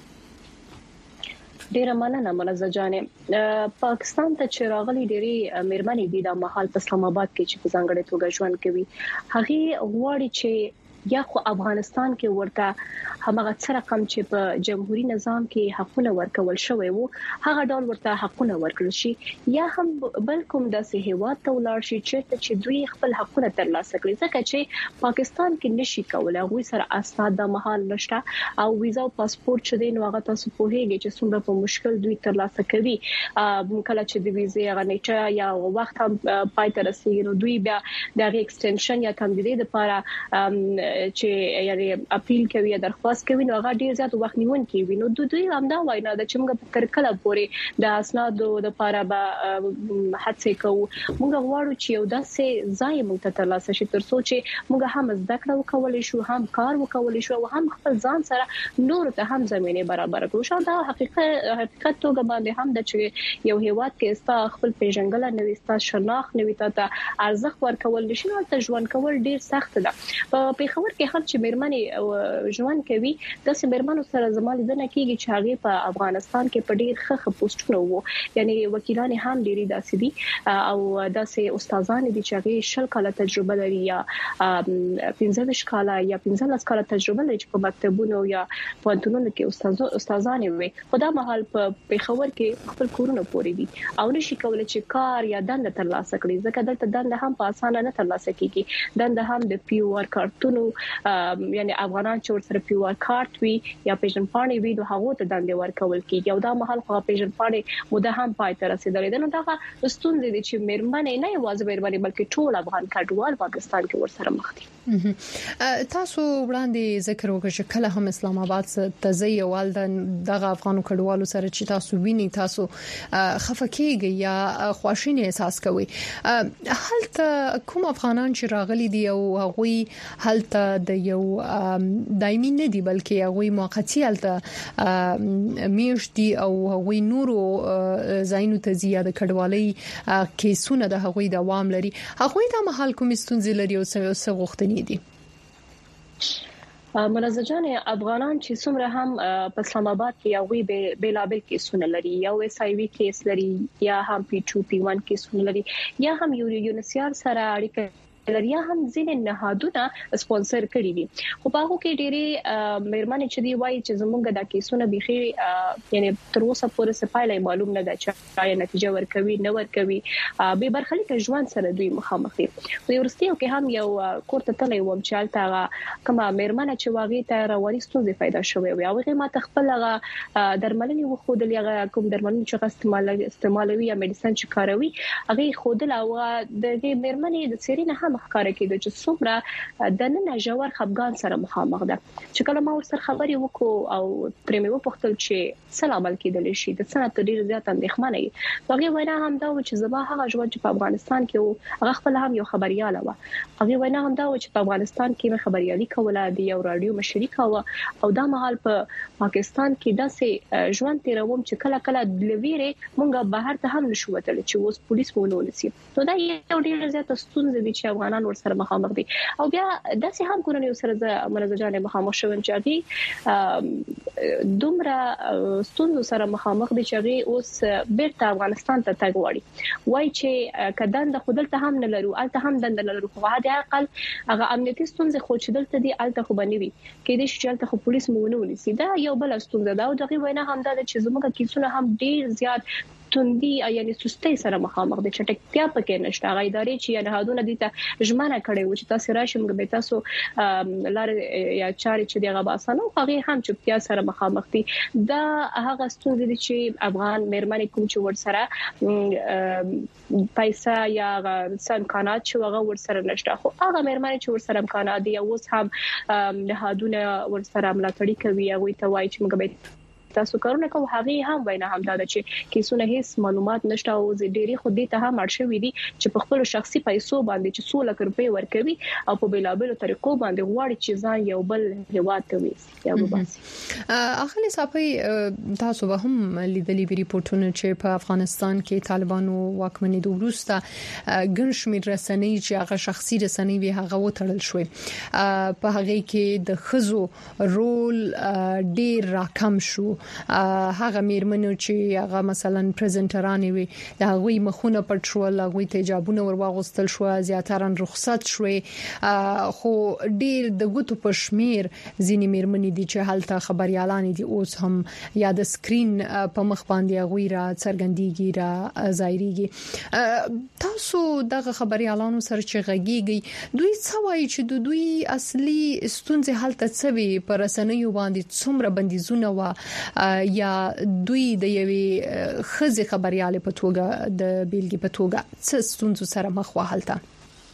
ډیره مننه منزه جانې. پاکستان ته چې راغلي ډېری میرمنې دي د محل په اسلام آباد کې چې په ځانګړي توګه ژوند کوي، هغه غواړي چې یا خو افغانستان کې ورته همغه څه رقم چې په جمهوریت نظام کې حقونه ورکول شوی وو هغه ډول ورته حقونه ورکړل شي، یا هم بل کوم داسې هیواد ته ولاړ شي چې دوی خپل حقونه ترلاسه کړي، ځکه چې پاکستان کې نشي کولای غوي سره اسناد د محل نشته او ویزا او پاسپورت چې دین هغه تاسو په هیګه چې څومره په مشکل دوی ترلاسه کوي. کله چې د ویزې غنیټه یا وخت هم پای ته رسیدي نو دوی بیا د ایکستنشن یا کاندیدې لپاره چې یعنی اپیل کوي یا درخواست کوي نو هغه ډیر زیات وخت نیون کوي. نو دوی همدا وایي دا چې موږ تر کله پورې د اسنادو د لپاره به هڅه کوو. موږ غواړو چې یو داسې ځای موږ ته ترلاسه شي تر څو چې موږ هم زده کړه وکولای شو، هم کار وکولای شو او هم خپل ځان سره نور ته هم زمينه برابر کړو. شو دا حقیقت توګه باندې هم د چې یو هیواد کې استا خپل پیژنګل نوې استا شناخت نوې ته ارزښت ورکول شي نو ته ژوند کول ډیر سخت ده. په خبر کې هر چې میرمنې ژوند کوي د سیمرمنو سره زموږ د نکیږي چې هغه په افغانستان کې په ډیر ښه پوسټونه وو، یعنی وکیلان هم ډیری داسې دي او داسې استادان دي چې هغه شل کاله تجربه لري یا 15 کاله یا 15 کاله تجربه لري چې په مکتبونو یا پوهنتونونو کې استادان وي. خدا مهال په خبر کې خپل کورونه پوري دي او نشي کولای چې کار یا دنده ترلاسه کړي، ځکه دلته دنده هم په اسانه نه ترلاسه کیږي. دنده هم د پی او آر کارتونو یعنی افغانان چې ورسره پی او آر کارت وي یا پیژن پاڼې وي نو هغه ته دنده ورکول کیږي او دا مهال خو پیژن پاڼې موده هم پای ته رسیدلې ده. نو دا ستونزې دي چې میرمنې نه یوازې میرمنې بلکې ټول افغان کډوال پاکستان کې ورسره مخ دي. تاسو وړاندې ذکر وکړ چې کله هم اسلام آباد ته ځي او دغه افغانو کډوالو سره چې تاسو ویني تاسو خفقېږي یا خواشینی احساس کوي هلته کوم افغانان چې راغلي دي او هغه هلته د یو دایمي نه دي بلکې هغه موقتی هلته میش دي او هغه نورو زاینو ته زیاده کډوالۍ کیسونه د هغه دوام لري هغه د محل کوم ستونزې لري او څه غوښتنې دي منازه جان افغانان چې څومره هم په اسلام آباد کې یوې بیلابل کیسونه لري یو اس ای وی کیس لري یا هم پی 2 پی 1 کیسونه لري یا هم یونیسیار سره اړیکه لري هم ځینې نهادونه سپانسر کړی دي خو په هغه کې ډېری مېرمنې چې دی وایي چې زمونږ د کیسونه بيخي یعنی تر اوسه پورې سپایله معلوم نه ده چې آیا نتیجه ورکوي نه ورکوي به برخلیک ژوند سره دوی مخامخ دي په ورستیو کې هم یو کوړه تلې وم چې الته کومه مېرمنه چې واغې ته رواني ستونزې پیدا شوې وي او هغه ما تخپل هغه درملنې وخودل هغه کوم درملنې چې استعمالوي یا میډیسن چې کاروي هغه خودل او د مېرمنې د سیرینه هم ښکارا کېده چې څومره د نن ژور خپګان سره مخامخ ده چې کله ما ورسره خبرې وکړو او پرې مې وپوښتل چې سلام علیکم دلشي د سنت ډیر زیات اندېښمنه ای هغه وینا هم دا و چې زما هغه ژوند چې په افغانستان کې هغه خپل هم یو خبرياله و هغه وینا هم دا و چې په افغانستان کې مې خبريالي کوله د یو رادیو مشري کوله او دا مهال په پاکستان کې داسې ژوند تیروم چې کله کله د لویره مونږه بهر ته هم نشو وتل چې اوس پولیس ونولسي نو دا یو ډیر زیات ستونزې دي چې افغانان ورسره مخامخ دي او بیا داسې هم کورنۍ سره منځ جان مخامخ شوم چې دومره ستونزو سره مخامخ دي چې اوس بیرته افغانستان ته تګ وړي وای چې کدان د خپل ته هم نه لرو الته هم دند نه لرو خو هدا عقل هغه امنیتي ستونزې خو چې دلته دي الته خو بنوي کې دې چې الته خو پولیس مونږ ونیسي دا یو بل ستونزه ده او دغه وینا هم دا چې زموږ کیسونه هم ډیر زیات توندي یعنی سستۍ سره مخامخ دي چټکتیا پکې نشته هغه ادارې چې نهادونه دي ته ژمنه کړي و چې تاسو راشي موږ به تاسو لار یا چاري چې دغه باسنه هغه هم چټکتیا سره مخامخ دي دا هغه ستونزې دي چې افغان مېرمنې کوم چې ورسره پیسې یا امکانات چې هغه ورسره نشته خو هغه مېرمنې چې ورسره امکانات دي اوس هم نهادونه ورسره ملاتړ کوي هغه ته وایي چې موږ به تاسو کارونه کوو هغه هم وینا هم دا چې کیسونه هیڅ معلومات نشته او ډېری خو دې ته هم اړ شوې دي چې په خپل شخصي پیسو باندې چې 100 لک روپۍ ورکوي او په بیلابلو طریقو باندې غواړي چې ځان یو بل هیواد ته وي یا وباسي اخلي صاحب تاسو به هم لیدلې وی ریپورتونه چې په افغانستان کې طالبانو واکمنۍ د وروسته ګڼ شمېر رسنۍ چې هغه شخصي رسنۍ وي هغه وټړل شوې په هغه کې د خزو رول ډیر راکم شو هغه میرمنو چې هغه مثلا پریزنټران وي د هغوی مخونه پټول هغوی ته جابونه ورواغستل شو زیاتران رخصت شوې خو ډیر د ګوتو په شمیر ځینې میرمنې دي چې حالت خبريالان دي اوس هم یا د سکرین په مخ باندې هغوی را څرګندېږي را ظاهريږي تاسو دغه خبريالانو سره چې غږیږي دوی څه وایي چې د دوی اصلي ستونزې حالت څه وي پر رسنیو باندې څومره بندیزونه و یا دوی د یوې خزي خبرياله په توګه د بیلګې په توګه څه ستونزو سره مخ وهلته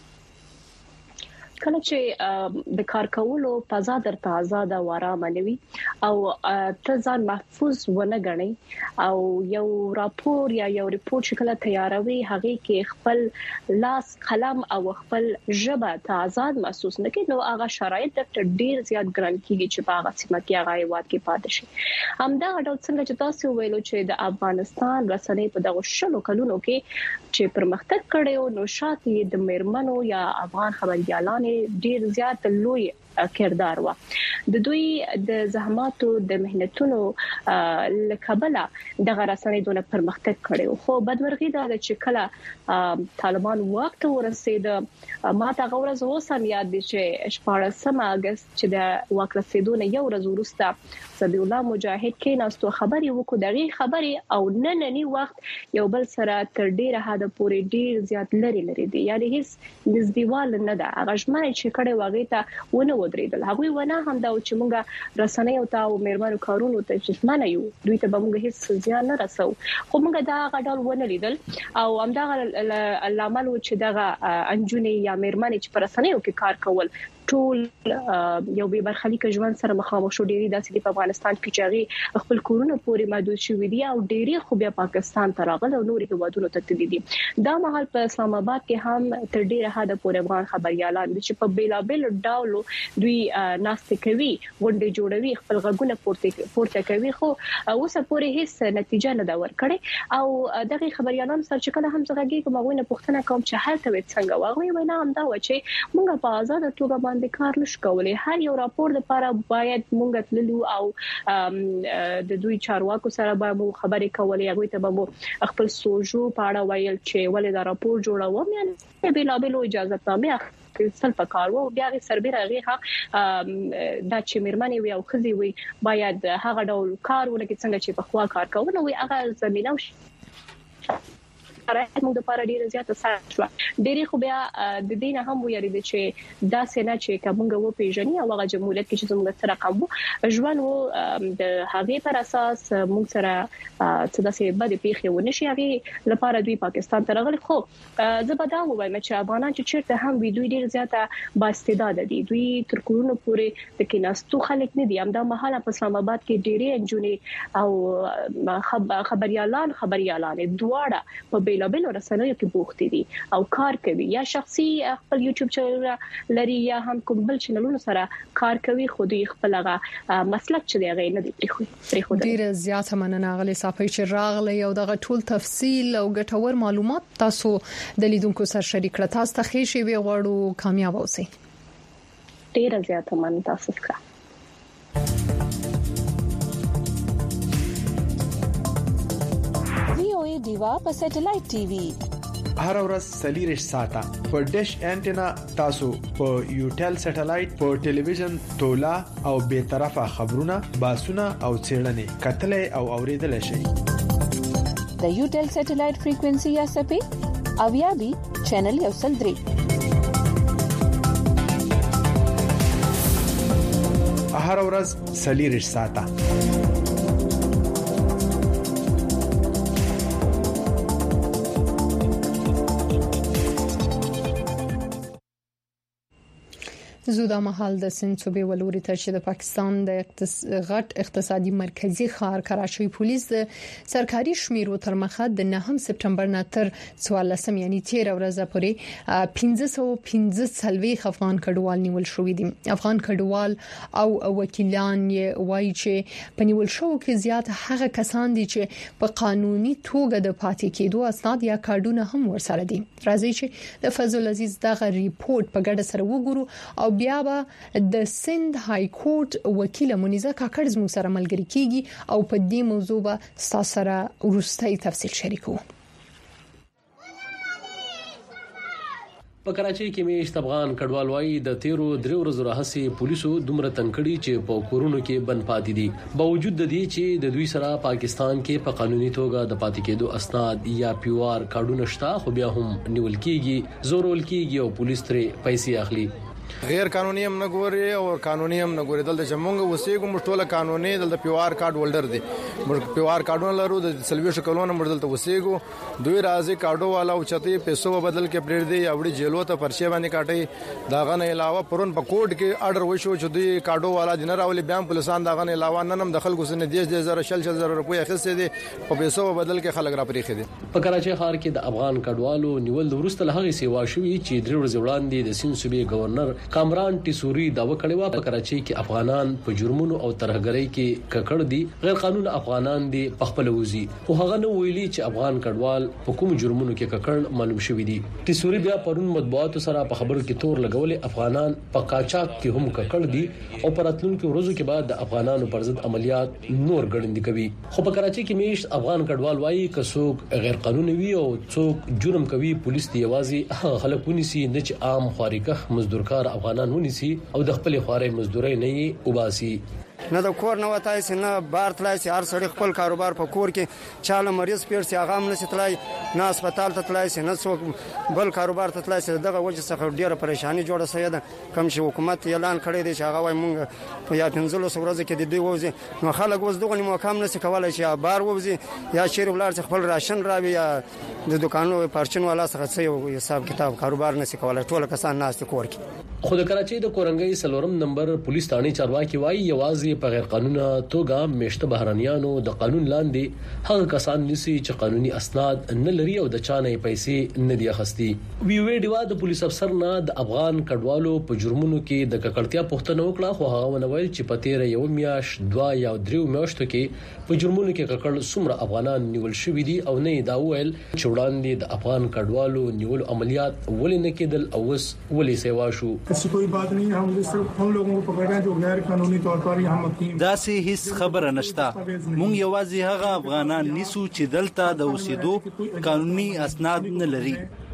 کله چې د کار کولو فضا درته آزاد او آرامه نوي او ته ځان محفوظ ونه غني او یو راپور یا یو ریپورت شکل تیاروي هغه کې خپل لاس قلم او خپل ژبه ته آزاد محسوس نه کړي نو هغه شرایط د ډیر زیات ګران کیږي چې په هغه سیمه کې هغه هیواد کې پاتې شي همدا ډول څنګه چې تاسو ویلو چې د افغانستان رسنۍ په دغه شلو کلونو کې چې پرمختګ کړي نو شاته د میرمنو یا افغان خبريالانو ډیر زیات لوی کردار و د دوی د زحماتو د مهنتونو لکبله د غرسنې دونه پرمختګ کړي خو بدمرغي دا چې کله طالبان وخت ورسید ما ته غوړز اوسم یاد دي چې 14 اگست چې د واک رسیدونه یو ورځ وروسته صدی الله مجاهد کې ناستو خبري وکړو دغه خبري او نننی وخت یو بل سره تر ډیره حد پورې ډیر زیات لري دي یعنی هیڅ نږدېوال نه ده هغه ژمنه چې کړي واغې ته ونه ودرېدل هغه ونه هم دا چې موږ رسنۍ او تاسو مېرمنو کارونو ته چې معنی یو دوی ته به موږ هیڅ ځان نه رسو خو موږ دا غډال ونه لیدل او همدا لامل و چې دغه انجونې یا مېرمنې چې پر رسنیو کې کار کول ټول یو به برخلیک ژوند سره مخامخ شو. ډېری داسې په افغانستان کې چې خپل کورونه پورې محدود شوي دي او ډېری خو بیا پاکستان ته راغلي او نورې هیوادونو ته تللي دي. دا مهال په اسلام آباد کې هم تر ډېره حده پورې افغان خبريالان چې په بیلابل ډول دوی ناست کوي غونډې جوړوي خپل غږونه پورته کوي خو اوس پورې هیڅ نتیجه نه دا ورکړي او دغه خبريالان سره چې کله هم څنګه کوم غوښنه پوښتنه کوم چې حالت وي څنګه واغوي وینا هم دا و چې موږ په آزاد توګه باندې کار نشو کولای. هر یو راپور لپاره باید موږ تللو او د دوی چارواکو سره به مو خبرې کولې هغه ته به مو خپل سوژو پاړه ویل چې ولې دا راپور جوړوم یعنی بلا اجازه نامه سل پکارو بیا غي سربېره غي دا چې مرمنې وي او خزي وي باید هغه ډول کارونه کې څنګه چې په خوا کار کوي نو هغه زمينه راځي موږ د لپاره ډیره زیاته سخت شو. ډېری خو بیا د دینه هم ویری دي چې دا سينه چې کومه و پیژني او هغه جمهوریت کې چې موږ سره کوم ژوند وو د هغه پر اساس موږ سره څه داسې بده پیښه ونشي هغه لپاره دوی پاکستان ته راغلي. خو زه به دا وایم چې افغانان چې چیرته هم وي دوی ډیر زیاته با استعداد دي. دوی تر کورونو پورې د کیناستو خلک نه دي. هم دا مهاله په اسلام آباد کې ډېری انجونې او خبريالان دواړه په بیلابل رسنیو کې بوخت دي او کار کوي یا شخصي خپل یوټیوب چینل لري یا هم کوم بل چینلونو سره کار کوي خو دوی خپل هغه مسلک چې دی هغه نه دی پرې ډیر زیاته مننه غلي صافي چې راغلی او دغه ټول تفصیل او ګټور معلومات تاسو د لیدونکو سره شریک کړئ. تاسو ته ښه شي وي غواړو کامیاب اوسئ. ډیر زیاته مننه تاسو ته. VOA دیوا په سټلایټ ټي وي هر ورځ سلیریش ساته په ډیش انټینا تاسو په یوټل سټلایټ په ټلویزیون تولا او به طرفه خبرونه باسونه او چیرنې کتلې او اوریدل شي. د یوټل سټلایټ فریکوئنسي یا سپې اویابي چینل یو سل درې هر ورځ سلیریش ساته زودا محل د سند صوبې ولوري ته چې د پاکستان د غټ اقتصادي مرکزی ښار کراچۍ پولیس د سرکاري شمیرو تر مخه د 9 سپټمبر نه تر 14 یعنی 13 ورځې پورې 515 افغان کډوال نیول شوې دي. افغان کډوال او وکیلان یې وایي چې په نیول شو کې زیات هغه کسان دي چې په قانوني توګه د پاتې کېدو اسناد یا کارډونه هم ورسره دي. راځي چې د فضل عزیز دغه ریپورت په ګډه سره وګورو او بیا به د سند های کورټ وکیل منیزه کاکړ زموږ سره ملګری کیږي او په دې موضوع به تاسو سره ورستۍ تفصیل شریکو. په کراچۍ کې میشت افغان کډوال وايي د 13 ورځې راهسي پولیسو دومره تنکړي چې په کورونو کې بند پاتې دي باوجود د دې چې د دوی سره پاکستان کې په قانوني توګه د پاتې کېدو اسناد یا پیوار کارډونه شته خو بیا هم نیول کیږي زورول کیږي او پولیس ترې پیسې اخلي. غیر قانوني هم نه ګوري او قانوني هم نه ګوري. دلته چې مونږ وسیګو مشټوله قانوني دلته پیوار کارت هولډر دي موږ پیوار کارتونه لرو د سلويش کلونه موږ دلته وسیګو دوی راځي کارډو والا او چتي پیسو بدل کې پرېړ دی اوړي جیلو ته پرچې باندې کاټي داغه نه علاوه پرون په کوټ کې آرډر وشو چې دوی کارډو والا جنرال راولي بیان پولیسان داغه نه علاوه نن هم دخل غوسنه 10,000 روپیا اخیسته دي په پیسو بدل کې خلک را پریخي دي. په کراچۍ ښار کې د افغان کډوالو نیول د ورسته له هغه سیوا شوې چې 3 ورځې وړاندې د سند صوبې گورنر کامران ټیسوري دا وکړی و په کراچۍ کې افغانان په جرمونو او ترهګرۍ کې ککړ دي غیر قانوني افغانان دي په خپل وزي خو هغه نو ویلي چې افغان کډوال په کوم جرمونو کې ککړ معلوم شوی دي. ټیسوري بیا پرون مطبوعاتو سره په خبرو کې تور لګولې افغانان په قاچاق کې هم ککړ دي او پراتلونکو ورځو کې بعد د افغانانو پر ضد عملیات نور ګړندې کوي. خو په کراچۍ کې میشت افغان کډوال وايي که څوک غیر قانوني وي او څوک جرم کوي پولیس دی یوازې خلک ونیسي نه چې عام خارقه مزدورکار افغانان ونیسي او د خپل خوارې مزدوري نه وباسي. نه د کور نه وتای سي نه بار تلای سي، هر سړی خپل کاروبار په کور کې چاله مریض پیر سي هغه هم نشي تلای، نه هسپتال ته تلای سي، نه څوک بل کاروبار ته تلای سي. دغه وجه څخه ډیره پریشانی جوړه شوې ده. کوم چې حکومت اعلان کړی دی چې هغه وای مونږ په یا 15 ورځې کې د دوی وځي، نو خلک اوس دغه موقام نشي کولای چې بار وځي یا شیر ولر خپل راشن راوي یا د دکانو پرچن والا څخه څه حساب کتاب کاروبار نشي کولای. ټول کسان ناست کور کې. خو د کراچۍ د کورنګي سلورم نمبر پولیس ثاني چارواکي وایي یوازې په غیر قانوني توګه مشته بهرانيانو د قانون لاندې هغه کسان نسی چې قانوني اسناد نه لري او د چانه پیسې نه دی اخستي. وی ډیوا د پولیس افسر نه د افغان کډوالو په جرمونو کې د ککړتیا پوښتنه وکړه، خو هغه ونویل چې په تیر یو میاش 2 یا 3 میاشتو کې په جرمونو کې ککړ څومره افغانان نیول شوې دي او نه دا ویل چې وړاندې د افغان کډوالو نیول عملیات ولې نه کېدل او اوس ولې سیوا شو. ऐसी कोई बात नहीं, हम लोगों को पकड़ रहे हैं जो गैर कानूनी तौर पर यहाँ मुकीम. داسې هیڅ خبره نشته. مونږ یوازې هغه افغانان نیسو چې دلته د اوسېدو قانوني اسناد نه لري.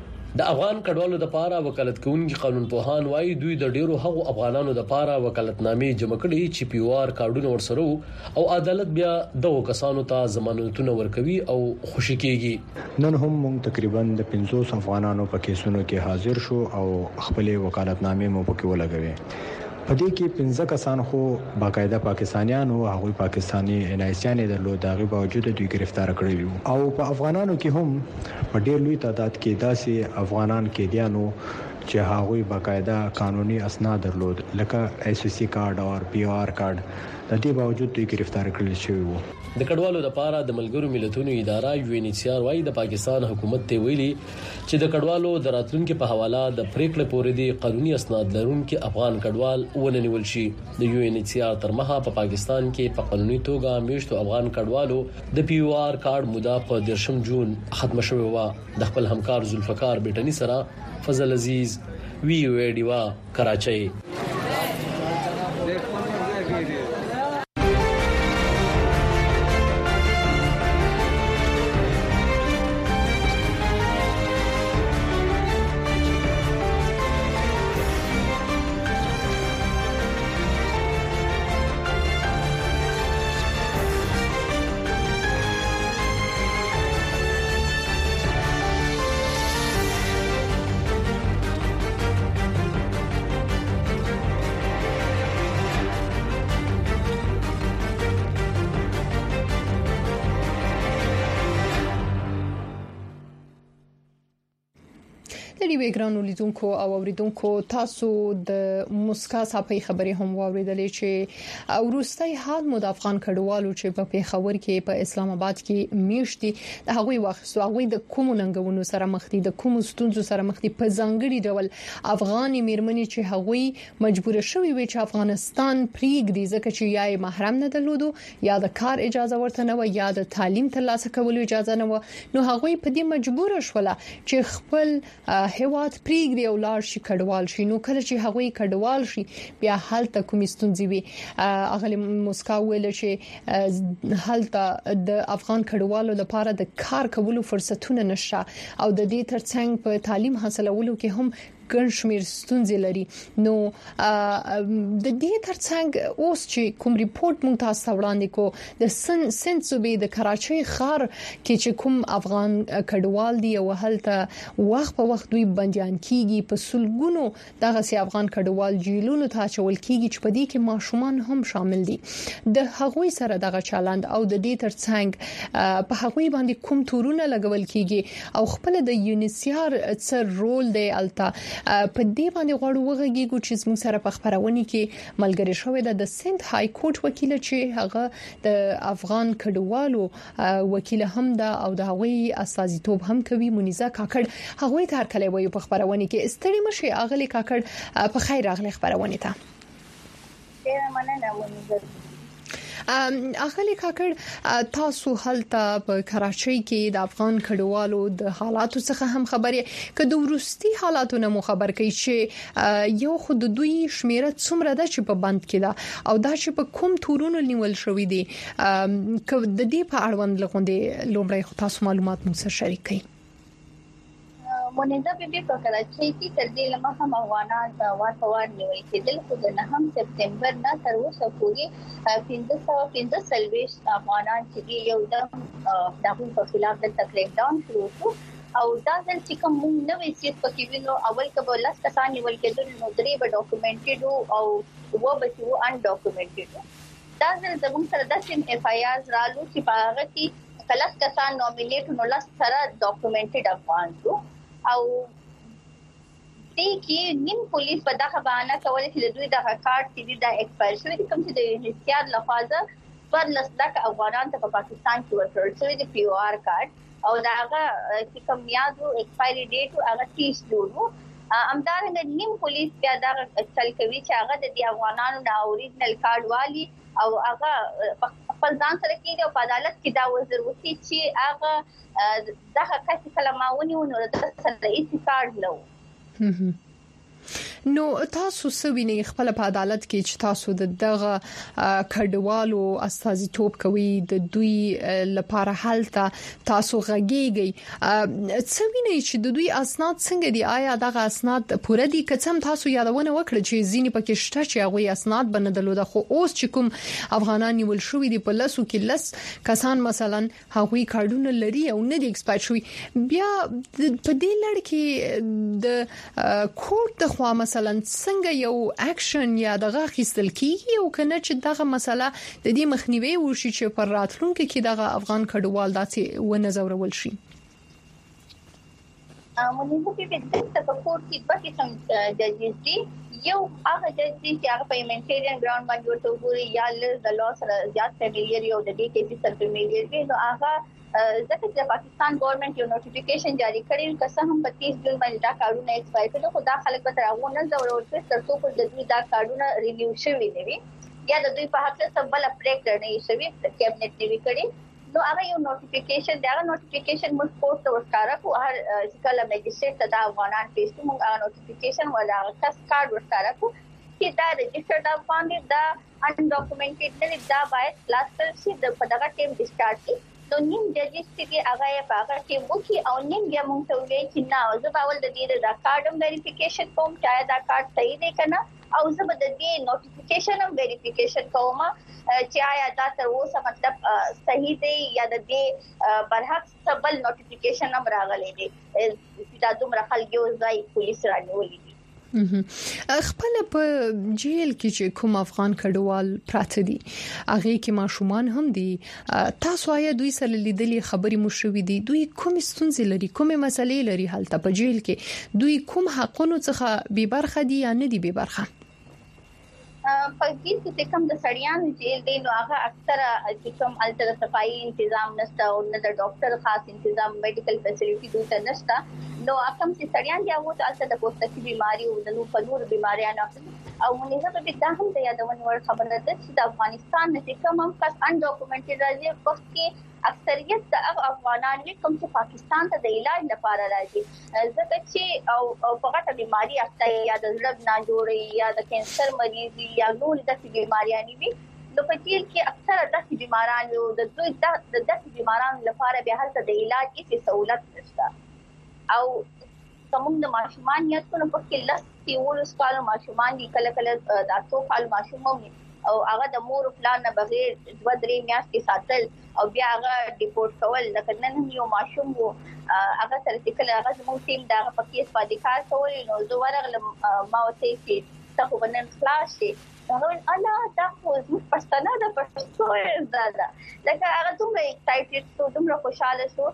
د افغان کډوالو د پاره وکالت کوونکي قانون پوهان وایي دوی د ډیرو هغو افغانانو د پاره وکالتنامې جمع کړي چې پیوار کارډونه ورسره او عدالت بیا دغه کسانو ته ضمانتونه ورکوي او خوشی کیږي. نن هم موږ تقریبا د 500 افغانانو په کیسونو کې حاضر شو او خپل وکالتنامې مو پکې ولګوي. په دې کې 15 کسان خو باقاعده پاکستانیان او هغوی پاکستانی انایسیان درلود، دغه باوجود دوی گرفتار کړی وو. او په افغانانو کې هم په ډېر لوی تعداد کې داسې افغانان کې دیانو چې هغوی باقاعده قانوني اسناد درلود لکه ایس سی کارت او پی آر کارت، د دې باوجود دوی گرفتار کړل شوی وو. د کډوالو د پاره د ملګرو ملتونو اداره یو ان ایچ سی آر وايي د پاکستان حکومت ته ویلي چې د کډوالو د راتلونکو په حواله د پریکړې پورې دي قانوني اسناد لرونکي افغان کډوال وننول شي. د یو ان ایچ سی آر تر مخه په پاکستان کې په قانوني توګه میشتو افغان کډوالو د پی او آر کارت موده په 10 جون ختم شوی و. د خپل همکار ذوالفقار بیٹنی سره فضل عزیز وی او ای ډیوا کراچۍ. دی ګرانو لیدونکو او اوریدونکو تاسو د مسکا صاحب خبرې هم واوریدلې چې وروستي حال مو د افغان کډوالو چې په پیښور کې په اسلام آباد کې میشتي د هغوی واخصو هغوی د کوم ننګونو سره مخ دي د کوم ستونزو سره مخ دي په ځانګړي ډول افغاني میرمنې چې هغوی مجبور شوي وي چې افغانستان پریږدي ځکه چې یا محرم نه درلودو یا د کار اجازه ورته نه و یا د تعلیم ترلاسه کولو اجازه نه و نو هغوی په دې مجبور شول چې خپل هیواد پریږدي او لاړ شي کډوال شي نو کله چې هغوی کډوال شي بیا هلته کومې ستونزې وي اغلی مسکا ویل چې هلته د افغان کډوالو لپاره د کار کولو فرصتونه نشته او د دې ترڅنګ په تعلیم حاصلولو کې هم ګڼ شمېر ستونزې لري نو د دې ترڅنګ اوس چې کوم ریپورت مونږ تاسو ته وړاندې کو د سند صوبې د کراچۍ ښار کې چې کوم افغان کډوال دي او هلته وخت په وخت دوی بنديان کیږي په سلګونو دغه سي افغان کډوال جیلونو ته چول کیږي چې په دې کې ماشومان هم شامل دي د هغوی سره دغه چالند او د دې ترڅنګ په هغوی باندې کوم تورونه لګول کیږي او خپل د یونیسیار څر رول دی الته په دې باندې غواړو وغږیږو چې زموږ سره په خبرونه کې ملګری شوې ده د سند های کورټ وکیل چې هغه د افغان کډوالو وکیل هم ده او د هغوی استازیتوب هم کوي منیزه کاکړ هغوی ته هرکلی وایو په خبرونه کې استړي مشي اغلی کاکړ په خیر اغلی خبرونه ته ډیر مننه منیزه اغلی کاکړ تاسو هلته په کراچۍ کې د افغان کډوالو د حالاتو څخه هم خبرې کده ورستي حالاتو نه مو خبر کوي چې یو خود دوی شمیره څومره ده چې په بند کې ده او دا چې په کوم تورونو نیول شوې دي د دې په اړوند لغوندې لومړی تاسو معلومات مو سره شریک کړئ مونږ به په کراچۍ کې تر دې لمه هم افغانان واټوار نیول کېدل خو د 9 سپتمبر نه تر اوسه پورې 1540 افغانان چې یو د دغه په خلاف د تکلیف ډاون شروع شو او دا چې کوم نوې سیټ پکې وینو اول کبه لاس کسان نیول کېدل نو درې به ډاکومېنټډ او و به چې ان ډاکومېنټډ دا زموږ سره د سیم اف آی آر رالو چې په هغه کې کلاس کسان نومینیټ نو لاس سره ډاکومېنټډ افغان شو او دې کې نیم پولیس په دغه باندې کولای چې دوی د کارت چې دا ایکسپایر شوی کوم چې د انتشار لفاظه پر لسدک افغانان ته په پاکستان کې ورکړل شوی د پی او آر کارت او داغه چې کوم یادو ایکسپایری ډیټ هغه 30 جوړو امدارنګ نیم پولیس بیا دا چل کوي چې هغه د افغانانو د اوریجنل کارت والی او هغه خپل ځان سره کېږي او په عدالت کې دا وزر وسی چې هغه دغه کس کلماونی ونو د سره هیڅ کارت نه نو تاسو سوینه خپل په عدالت کې چې تاسو دغه کډوالو استازیتوب کوي د دوی لپاره حالته تاسو غږیږي سوینه چې د دوی اسناد څنګه دي آیا دغه اسناد پوره دي کڅم تاسو یادونه وکړه چې ځینی پکې شته چې هغه اسناد بندلو د خو اوس چې کوم افغانان نیول شوې دي په لاسو کې لس کسان مثلا هغوی کارډونه لري او نه دي ایکسپایر شوی بیا په دې لړ کې د کورټ د خوا مثلا څنګه یو اکشن یا دغه خستل کیږي او کنه چې دغه مسله د دې مخنیوي وشي چې پر راتلونکو کې دغه افغان کډوال داسې ونظرول شي مونږ په دې ته په کورټ کې پکې څنګه ججز دي یو هغه جج چې هغه په هیومانیټیرین ګراوند باندې ورته وګوري یا د لا سره زیات فیملییر یو د دې کې سره فیملییر وي نو هغه ځکه چې پاکستان ګورنمنت یو نوټیفیکیشن جاری کړی که څه هم 25 جون باندې دا کارونه ایکسپایر کړي خو دا خلک به تر هغه نه ضرورت چې ترڅو په دې دا کارونه ریویو شوي نه وي یا د دوی په حق څه بل اپریکټ نه شوي کابینټ نیوي کړي نو هغه یو نوټیفیکیشن دا نوټیفیکیشن موږ کوټ ته ورکاره کو هر ځکه میجستریټ ته دا افغانان پیښ موږ هغه نوټیفیکیشن ولا کس کارت ورکاره کو چې دا رجسټرډ افغان دي دا ان ډاکومېنټډ نه دا باید لاستل شي د په دغه ټیم ډیسچارج کی نو نیم ججز چې هغه یې پاګه کې وکی او نیم بیا مونږ ته وایي چې نه زه باول د دې د کارډم ویریفیکیشن کوم چې دا کارت صحیح دی کنه او زه به د دې نوټیفیکیشن هم ویریفیکیشن کوم چې آیا دا تر اوسه مطلب صحیح دی یا د دې برحق بل نوټیفیکیشن هم راغلی دی دا دومره خلک یو ځای پولیس رانیولي دي خپل په جیل کې چې کوم افغان کډوال پراته دي هغه کې ماشومان هم دي تاسو آیا دوی سره لیدلې خبري مو شوې دي دوی کوم ستونزې لري کوم مسلې لري حالت په جیل کې دوی کوم حقونو څخه بې برخه دي یا نه دي بې برخه په دې کې کوم د سړیانو جیل دی نو هغه اکثره چې کوم التر صفائی تنظیم نشته او نه د ډاکټر خاص تنظیم میډیکل فیسیلیټي دوی ته نشته نو کوم چې سړیان دی هغه تاسو د پوستکي بيماري او د نور بيماریانو او موږ په دې هم د یادونه ور خبره ده چې د افغانستان نه کوم هم کس ان ډاکومېنټډ راځي وخت کې اکثریت د افغانان کوم چې پاکستان ته د علاج لپاره راځي ځکه چې او فقط بيماري اخته یا د زړه نه جوړي یا د کینسر مریض یا نور د بيماریانو وي نو په دې کې اکثره د بيمارانو د دوی د بيمارانو لپاره به هلته د علاج هیڅ سہولت نشته او کوم د ماشومان یا څنګه په کې لاسي ورس کال ماشومان دي کله کله د اتو کال ماشومان او هغه د مور پلان نه بغیر 2-3 میاشتې ساتل او بیا هغه ډیپورټ کول لکه نن یو ماشوم وو هغه سره چې کله هغه زموږ ټیم دا په کې استفاده کار کول نو زه ورغلم ما وته چې تاسو باندې خلاص شي هغه انا تاسو پښتنه د پښتو زده لکه هغه دومره ایکسایټډ شو دومره خوشاله شو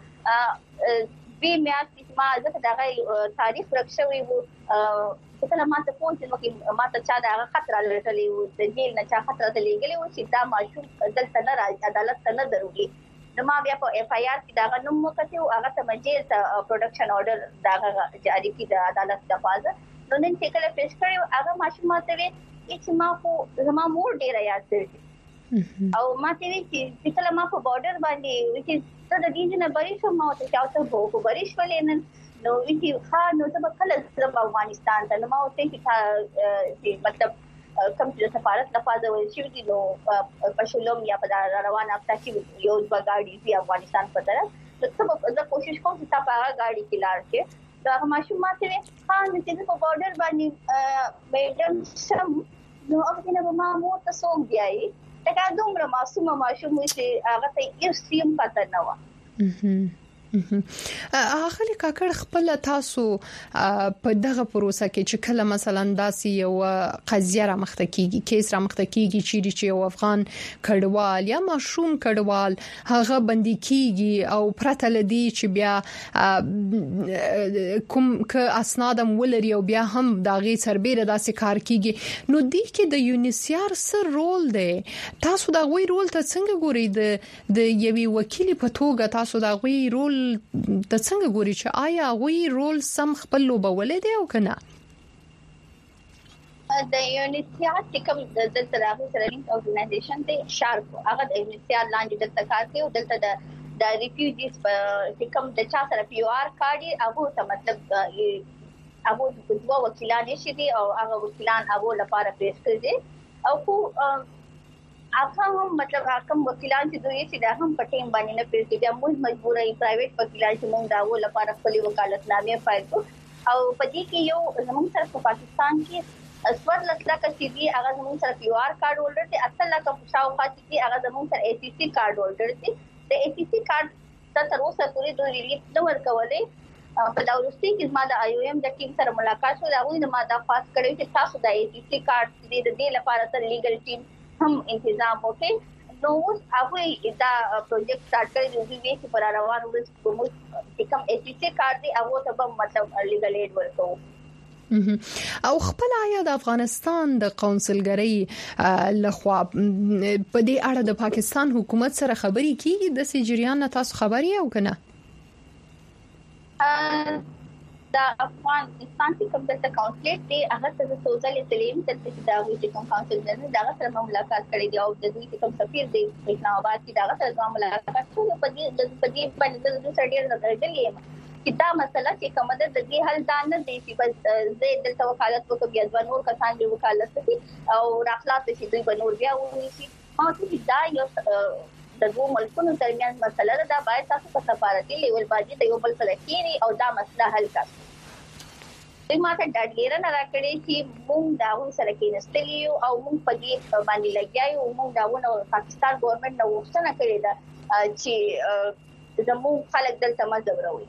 بي میاشتې ما ځکه دا تاریخ ورکشوي وو کله ما ته فون چې ما ته چا دا خطر لري وو د جیل نه چا خطر ته لګلې وو چې دا ماشوم دلته نه راځي عدالت ته نه دروږي نو ما بیا په اف آی آر کې دا نوم وکړو هغه ته مجیل ته پروډکشن آرډر دا جاری کی د عدالت د فاز نو نن چې کله پیش کړو هغه ماشوم ماته وی چې ما خو زما مور ډیره یاد کړی او ما ته وی چې کله ما په بارډر باندې چې د دې نه بریښ ما ته چاته وو بریښ ولې نن نو وی ها نو ته په کله سره افغانستان ته نو ما ته چې مطلب کوم چې سفارت لفاظه ویل شي دي نو په شلوم یا په روان افتا کې یو ځای افغانستان په طرف ته زه کوشش کوم چې تاسو هغه غاډي کې لار کې دا ماشومان ته خان چې په بارډر باندې میډم سم نو هغه نه ما مو ته سوق دیای دا دومره معصومه ماشوم چې هغه ته یو سیم پته نه و اخلي کاکړ خپل تاسو په دغه پروسه کې چې کله مثلا داسي یو قضیه را مخته کیږي کیس را مخته کیږي چې یو افغان کډوال یا ماشوم کډوال هغه بندي کیږي او پرته لدی چې بیا کوم ک اسنادم ولري او بیا هم داغي سربېره داسي کار کیږي نو دی کې د یونیسیار سره رول دی تاسو دا غوي رول ته څنګه ګورئ د یوي وکیل په توګه تاسو دا غوي رول د څنګه ګوري چې آیا غوي رول سم خپل لوبولې دی او کنه د یونیسیار چې کوم د تراغي سرلینګ اورګنایزیشن دی شارپ هغه د یونیسیار لاندې د کار کوي او دلته د ریفیوجیز چې کوم د چا سره پی آر کارډ هغه ته مطلب هغه د دوه وکیلان شي دي او هغه وکیلان هغه لپاره پیش کړي او خو هغه هم مطلب حکم وکیلان چې دوی چې دا هم په ټیم باندې نه پیل کېږي موږ مجبورای پرایویټ وکیلان چې موږ دا و لپاره خپل وکالتنامه فایل کو او په دې کې یو زموږ سره په پاکستان کې اسواد لکه چې دی هغه زموږ سره پی آر کارت هولډر دي اصل لکه شاو خاص دي هغه زموږ سره ای سی سی کارت هولډر دي د ای سی سی کارت تر اوسه پوری دوی ریلیف نه ورکولې په دا ورستي کې ما د آی او ایم د ټیم سره ملاقات شو دا غوښنه ما دا پاس کړو چې تاسو د ای سی سی کارت دې لپاره تر لیګل ټیم هم انتظام وکړي نو هغه دا پروجیکټ سٹارټ کړی دی چې پر روان ورس کوم چې کوم ای سی سی کارت دی هغه ته مطلب لیګل اید ورکو او خپل آیا د افغانستان د قونسلګری لخوا په دې اړه د پاکستان حکومت سره خبري کیږي د سجریان تاسو خبري او کنه دا افغانستان کې کوم د کونسلیټ دی هغه ته سوزل سلیم چې دا وی چې کوم کونسل دی دا سره ملاقات کړې دی او د دوی کوم سفیر دی اسلام آباد کې دا سره ملاقات شو په دې باندې د سړي راځلې چې دا مسله چې کومه د دې حل ځان نه دی چې بس زه د وکالت وکړم یا د نور کسان دی وکالت کوي او راخلاص شي دوی به نور بیا ونیسي او چې دا یو د دوه ملکونو ترمنځ مسله ده دا باید تاسو په سفارتي لیول باندې د یو بل سره کېنی او دا مسله حل کړئ دوی ماته ډاډګیره نه راکړي چې موږ دا و سره کېنستلی او موږ په دې باندې لګیایو موږ دا ونه پاکستان ګورنمنت نو وښتنه کړې ده چې زموږ خلک دلته مزوروي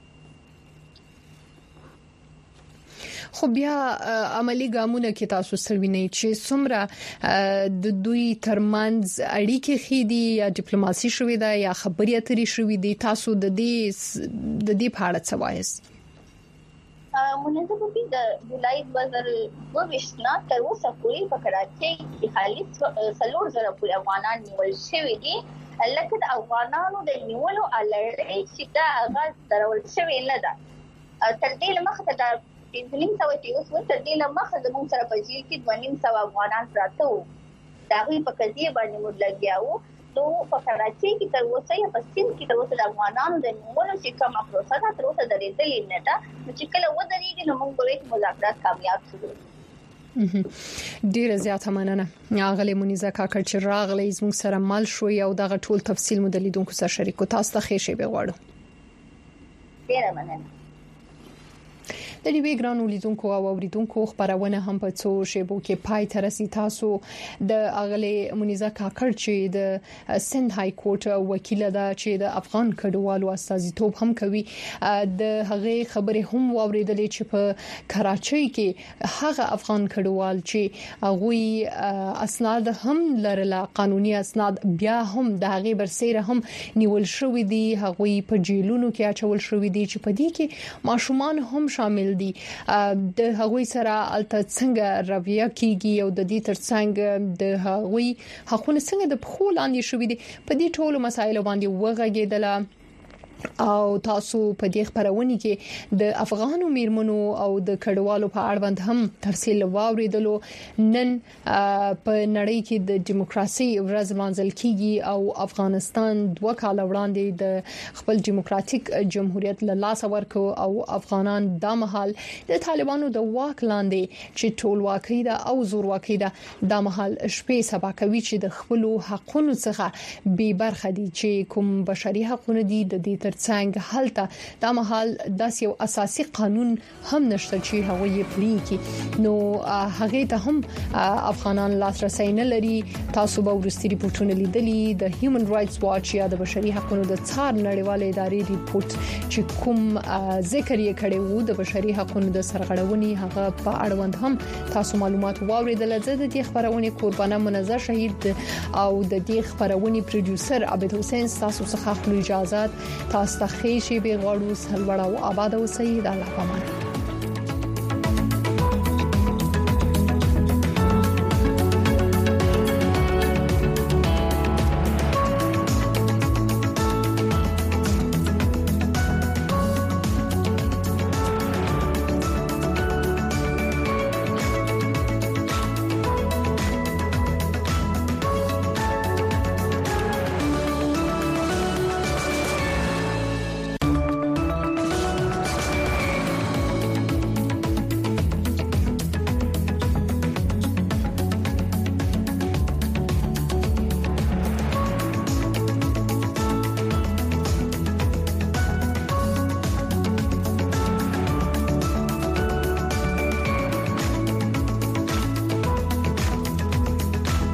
خو بیا عملی ګامونه کې تاسو سروینې چې څومره د دوی ترمنځ اړیکې خېدي یا ډیپلوماسي شوې ده یا خبرې اترې شوې دي تاسو د دې په اړه څه وایي منځګړي د جولای 2022 نه تر اوسه پورې په کراچۍ کې حالي سلور زره پورې افغانان نیول شوي دي لکه د افغانانو د نیولو الړې چې دا هغه درول شوی نه ده تر دې مخکې د 330 اوس تر دې مخکې زموږ سره په جیل کې 200 افغانان پراته وو دا غوي په قضیه باندې موږ لګیاو نو په کراچۍ کې تر اوسه یا په سیند کې تر اوسه د افغانانو د نیولو چې کوم پروسه ده تر اوسه درېدلې نه ده چې کله ودرېږي نو موږ به مذاکرات کامیاب شو ډیره زیاته مننه اغلی مونیزه کاکړ چې راغلی زموږ سره مل شو او دغه ټول تفصیل مدلیدونکو سره شریکو تاسو ته ښه شی به غواړو ډیره مننه د دې ګرانو لیدونکو او اوریدونکو خبرونه هم په څو شیبو کې پای ته رسي تاسو د اغلی مونیزه کاکړ چې د سند های کورټ وکیل ده چې د افغان کډوالو استازیتوب هم کوي د هغه خبره هم واوریدلې چې په کراچۍ کې هغه افغان کډوال چې هغه اسناد هم لرله قانوني اسناد بیا هم د هغه برسېره هم نیول شوې دي هغه په جیلونو کې اچول شوې دي چې په دې کې ماشومان هم شامل دي د هغوی سره الته څنګه رویه کیږي او د دې ترڅنګ د هغوی حقونه څنګه د خپل لاندې شوې دي په دې ټولو مسایلو باندې وغږیدل او تاسو په دې خبرونه کې د افغانو میرمنو او د کډوالو په اړه هم تفصیل واوریدلو نن په نړۍ کې د دیموکراسي ورځ مانځل کیږي او افغانستان 2 کال وړاندې د خپل دیموکراتیک جمهوریت له لاس ورکو او افغانان د مهال د طالبانو د واک لاندې چې ټولواکۍ ده او زورواکۍ ده د مهال شپې سبا کوي چې د خپل حقونو څخه بې برخه دي چې کوم بشري حقوق دي د دې ترڅنګ هلته د مهال داس یو اساسي قانون هم نشته چې هغه یې پلي کی نو هغه ته هم افغانان لاسرسي نه لري تاسو به ورستي ریپورتونه لیدلي د هیومن رائټس واچ یا د بشري حقوقو د څار نړیوالې ادارې ریپورت چې کوم ذکر یې کړی وو د بشري حقوقو د سرغړونې هغه په اړوند هم تاسو معلومات واوریدل زه د دې خبرونه قربانه منظر شهید او د دې خبرونه پروډوسر عبد حسین تاسو څخه خپل اجازه تاسو ته خېشي به غواړو سلوړه او آباد اوسئ د الله پامان